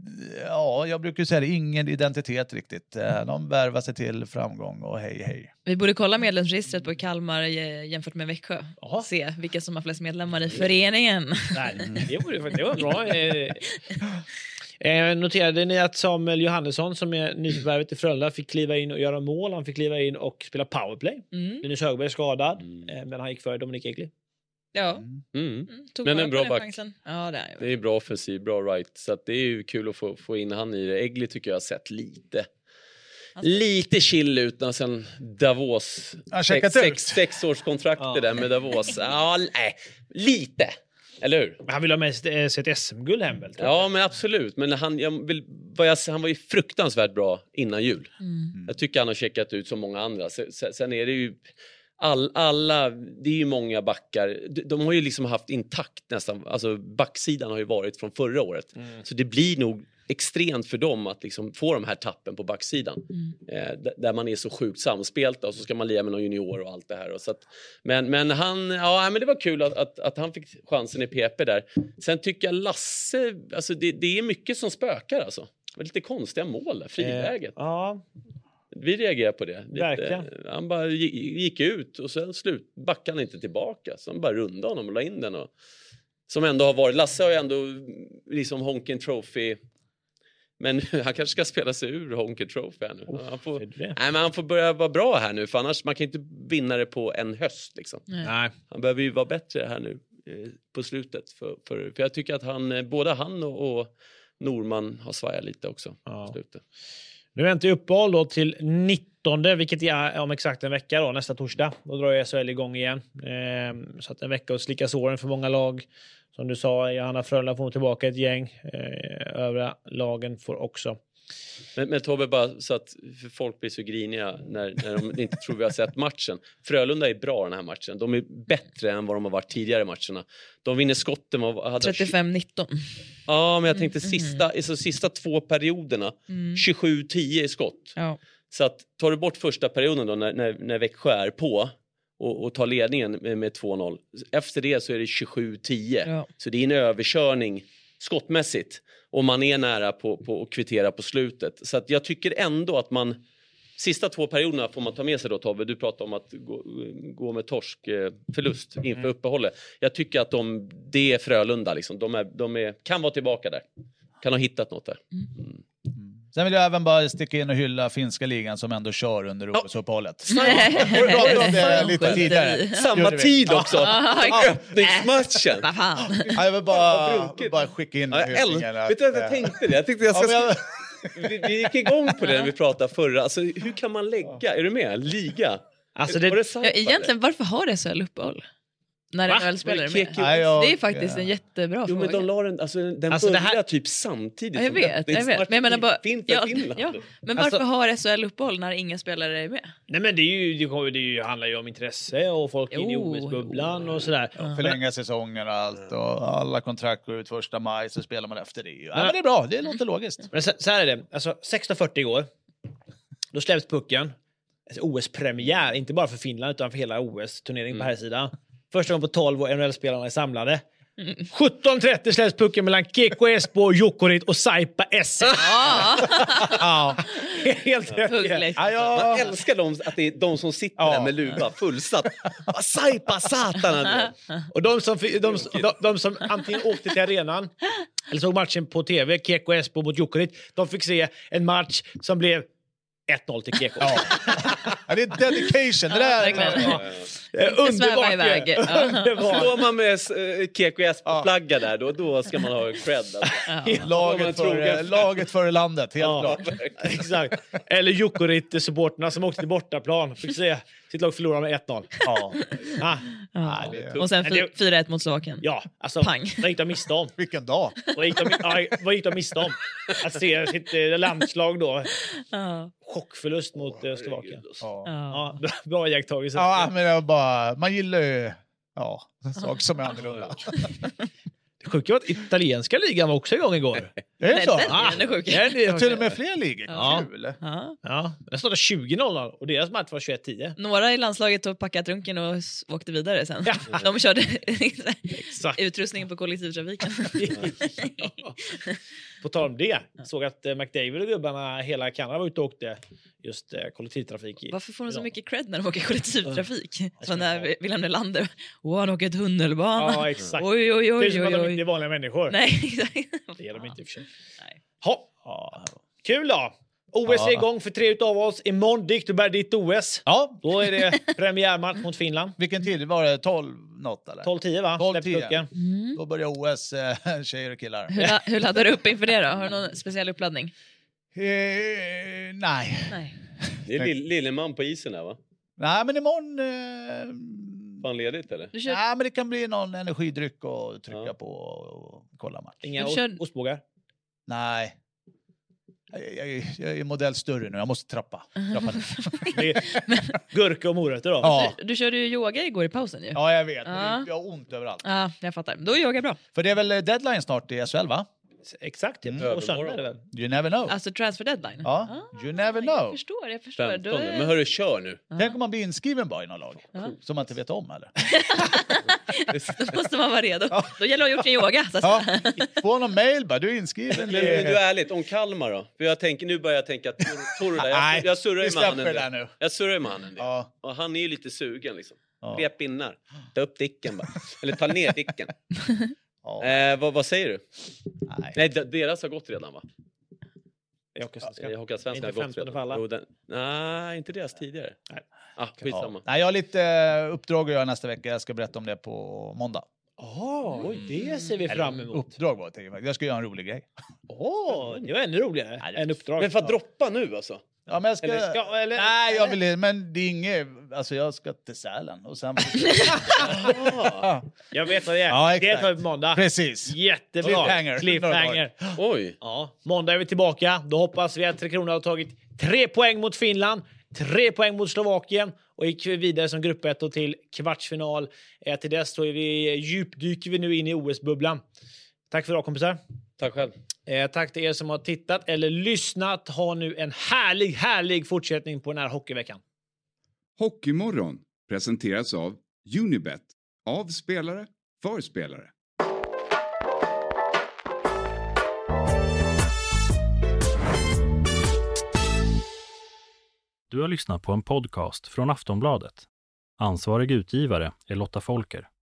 ja, jag brukar säga det, ingen identitet riktigt. Eh, de värvar sig till framgång och hej hej. Vi borde kolla medlemsregistret på Kalmar eh, jämfört med Växjö. Jaha. Se vilka som har flest medlemmar i föreningen. Nej, det var, ju- det var bra. Eh, Eh, noterade ni att Samuel Johannesson som är nyförvärvet i Frölunda fick kliva in och göra mål. Han fick kliva in och spela powerplay. Mm. Linus Högberg är skadad, Mm. eh, men han gick för Dominik Egli. Ja, Mm. mm, tog Men vara en på bra den back. chansen. Ja, det är ju. Det är bra offensiv, bra right. Så att det är ju kul att få, få in han i det. Egli tycker jag har sett lite lite chill ut och sen Davos. Sex, sex, sex års kontrakt ja. där med Davos. Ja, nej, lite. Eller hur? Han vill ha med sig ett S M-guld hem väl? Ja, men absolut. Men han, jag vill, jag, han var ju fruktansvärt bra innan jul. Mm. Jag tycker han har checkat ut som många andra. Sen, sen är det ju... All, alla, det är ju många backar. De, de har ju liksom haft intakt nästan. Alltså backsidan har ju varit från förra året. Mm. Så det blir nog extremt för dem att liksom få de här tappen på backsidan. Mm. Eh, d- där man är så sjukt samspelta och så ska man lira med någon junior och allt det här. Och så att, men, men han, ja men det var kul att, att, att han fick chansen i P P där. Sen tycker jag Lasse, alltså det, det är mycket som spökar alltså. Det var lite konstiga mål där, friläget. Eh, ja. Vi reagerar på det. Lite, han bara gick ut och sen slut backade han inte tillbaka. Så han bara rundade honom och la in den. Och, som ändå har varit, Lasse har ju ändå liksom Honken Trophy. Men han kanske ska spela sig ur Honken Trophy här nu. Oh, han, får, nej, men han får börja vara bra här nu. För annars man kan inte vinna det på en höst. Liksom. Nej. Han behöver ju vara bättre här nu eh, på slutet. För, för, för jag tycker att han, både han och, och Norman har svajat lite också. Ja. På slutet. Nu väntar jag uppehåll då till nittonde, vilket är om exakt en vecka då, nästa torsdag. Då drar jag S H L igång igen. Eh, så att en vecka och slicka såren för många lag. Som du sa, Johanna Frölunda får tillbaka ett gäng. Eh, övriga lagen får också. Men, men Tobbe, bara så att för folk blir så griniga när, när de inte tror vi har sett matchen. Frölunda är bra den här matchen. De är bättre än vad de har varit tidigare matcherna. De vinner skotten. Hade trettiofem nitton. Ja, men jag tänkte mm, sista, mm. så sista två perioderna. Mm. tjugosju tio i skott. Ja. Så att tar du bort första perioden då när, när, när Växjö är på. Och, och tar ledningen med, med två noll. Efter det så är det tjugosju tio. Ja. Så det är en överkörning skottmässigt. Och man är nära på, på att kvittera på slutet. Så att jag tycker ändå att man... Sista två perioderna får man ta med sig då, Tobbe. Du pratar om att gå, gå med torsk eh, förlust inför mm. uppehållet. Jag tycker att de, det är Frölunda. Liksom. De, är, de är, kan vara tillbaka där. Kan ha hittat något där. Mm. Mm. Sen vill jag även bara sticka in och hylla finska ligan som ändå kör under O S-uppehållet. Ja. lite tidigare. Samma tid också. Öppningsmatchen. Ja, jag vill bara, bara skicka in ja, hyllningen. Vet du vad jag tänkte det? Jag tänkte jag ska... Ja, jag... vi, vi gick igång på det när vi pratade förra. Alltså, hur kan man lägga? Är du med? Liga? Alltså, det... det ja, egentligen, varför har det så här uppehåll? När det väl spelar med. Nej, jag, det är faktiskt ja. en jättebra jo, fråga. Men de la den, alltså, den alltså, börjar här... typ samtidigt. Ja, jag vet, jag vet. Men, jag menar bara, fin ja, ja. men varför alltså, har S H L uppehåll när inga spelare är med? Nej, men det, är ju, det, kommer, det är ju, handlar ju om intresse och folk in i O S-bubblan och sådär. Ja. Förlänga säsonger och allt och alla kontrakt går ut första maj så spelar man efter det. Ja, men det är bra, det låter logiskt. Men så, så här är det, alltså sexton fyrtio igår, då släpps pucken. Alltså, O S-premiär, inte bara för Finland utan för hela O S-turneringen mm. på här sidan. Första gången på tolv och N H L-spelarna är samlade. Mm. sjutton trettio släpps pucken mellan Keko Espo, Jokerit och Saipa S. Ja, helt rätt. Ja, jag... Man älskar dem, att det är de som sitter ja. där med luva fullsatt. Saipa satan. Och de som, de, de, de, de som antingen åkte till arenan eller såg matchen på tv, Keko Espo mot Jokerit, de fick se en match som blev ett noll till Keko. Ja. Ja, det är dedication. Det där är ja. underbart. Iväg. Ja. Står man med uh, Keko Espo-flagga där, då, då ska man ha cred. Alltså. Ja. Laget, för, laget för landet, helt ja. klart. Exakt. Eller Jokerit-supporterna som åkte till bortaplan. Fick se sitt lag förlora med ett noll. Ja. Ah. Ja. Ja, och sen fyra ett mot Slovakien. Ja, alltså, pang. Vad gick de miste om? Vilken dag? Vad gick de, ja, vad gick de miste om? Att se sitt eh, landslag då. Ja. Chockförlust mot eh, Slovakien. Ja. Ja. Ja, bra iakttagelse. Ja, men det var bara, man gillar ju ja, saker som är annorlunda. Det sjuka var att italienska ligan var också igång igår. Det är så? Den, ah, den är sjuk. Det är till och med fler ligor. Ja. Kul. Ja. Ja. Den startade tjugo noll och deras match var tjugoett tio. Några i landslaget tog packat runken och åkte vidare sen. Ja. De körde utrustningen på kollektivtrafiken. Ja. På tal om det, såg att McDavid och gubbarna hela Kanada var ute och åkte just kollektivtrafik. I Varför får de så mycket cred när de åker kollektivtrafik? Mm. Så när Wilhelm Nylander, åh han åker tunnelbana. Ja, exakt. Oj, oj, oj, det är som oj, att de oj. inte är vanliga människor. Nej, exakt. Det är de inte i och för sig. Ha. Ja. Kul då! O S ja. är igång för tre utav oss. Imorgon gick du bär ditt O S. Ja. Då är det premiärmatch mot Finland. Vilken tid var det? tolv något eller? tolv tio va? tolv tio. Mm. Då börjar O S, äh, tjejer och killar. Hur, hur laddar du upp inför det då? Har du någon speciell uppladdning? Eh, nej. Nej. Det är lill- Lilleman på isen här va? Nej, men imorgon... Eh, Fan ledigt eller? Du kör... nej, men det kan bli någon energidryck och trycka Ja. på och kolla match. Inga Du kör- ost- ostbågar? Nej. Jag, jag, jag är modell större nu, jag måste trappa. trappa Det är gurka och morötter då? ja. Du, du körde ju yoga igår i pausen ju. Ja, ja, jag vet. Ja. Jag har ont överallt. jag fattar. Då är yoga bra. För det är väl deadline snart i S H L, va? Exakt, Mm. mm. och söndag är det väl? You never know. Alltså transfer deadline. Ja, you never Jag know. förstår, jag förstår. femton Då nu. är... Men hörru, kör nu. Tänk om man blir inskriven bara i någon lag. Ja. Som man inte vet om, eller? Då måste man vara redo. Då gäller det att ha gjort sin yoga. Så att Ja. säga. Få någon mail bara, du är inskriven. Men, men du är ärligt, om Kalmar då? För jag tänker, nu börjar jag tänka att Tor- Torula, Nej, jag, jag surrar vi ju med han släpper en det där del. nu. Jag surrar ju med han en del. Ja. Och han är ju lite sugen liksom. Ja. Tre pinnar. Ta upp dicken bara. Eller ta ner dicken. Ja. Eh, vad, vad säger du? Nej. Nej, de- deras har gått redan va? I Hockeyallsvenskan. Eh, Hockeyallsvenskan har Inte gått femtonde redan. för alla. Jo, den, nej, inte deras tidigare. Nej. Ah, Ja. skitsamma. Nej, jag har lite eh, uppdrag att göra nästa vecka. Jag ska berätta om det på måndag. Åh, oj, det ser vi fram emot. Uppdrag var det. Jag ska göra en rolig grej. Åh, det var ännu roligare Nej, än uppdrag. Men för att droppa nu alltså? Ja, men jag ska... Eller- Ja, eller, Nej, jag vill men det är inget... Alltså, jag ska till Sälen och sen... Ah, jag vet vad det är. Ja, det exakt. tar vi på måndag. Precis. Jättebra. Cliffhanger. Cliffhanger. Oj. Ja, måndag är vi tillbaka. Då hoppas vi att Tre Kronor har tagit tre poäng mot Finland, tre poäng mot Slovakien och gick vidare som grupp ett och till kvartsfinal. Eh, till dess så är vi, djupdyker vi nu in i O S-bubblan. Tack för idag kompisar. Tack själv. Eh, tack till er som har tittat eller lyssnat. Ha nu en härlig, härlig fortsättning på den här hockeyveckan. Hockeymorgon presenteras av Unibet. Av spelare, för spelare. Du har lyssnat på en podcast från Aftonbladet. Ansvarig utgivare är Lotta Folker.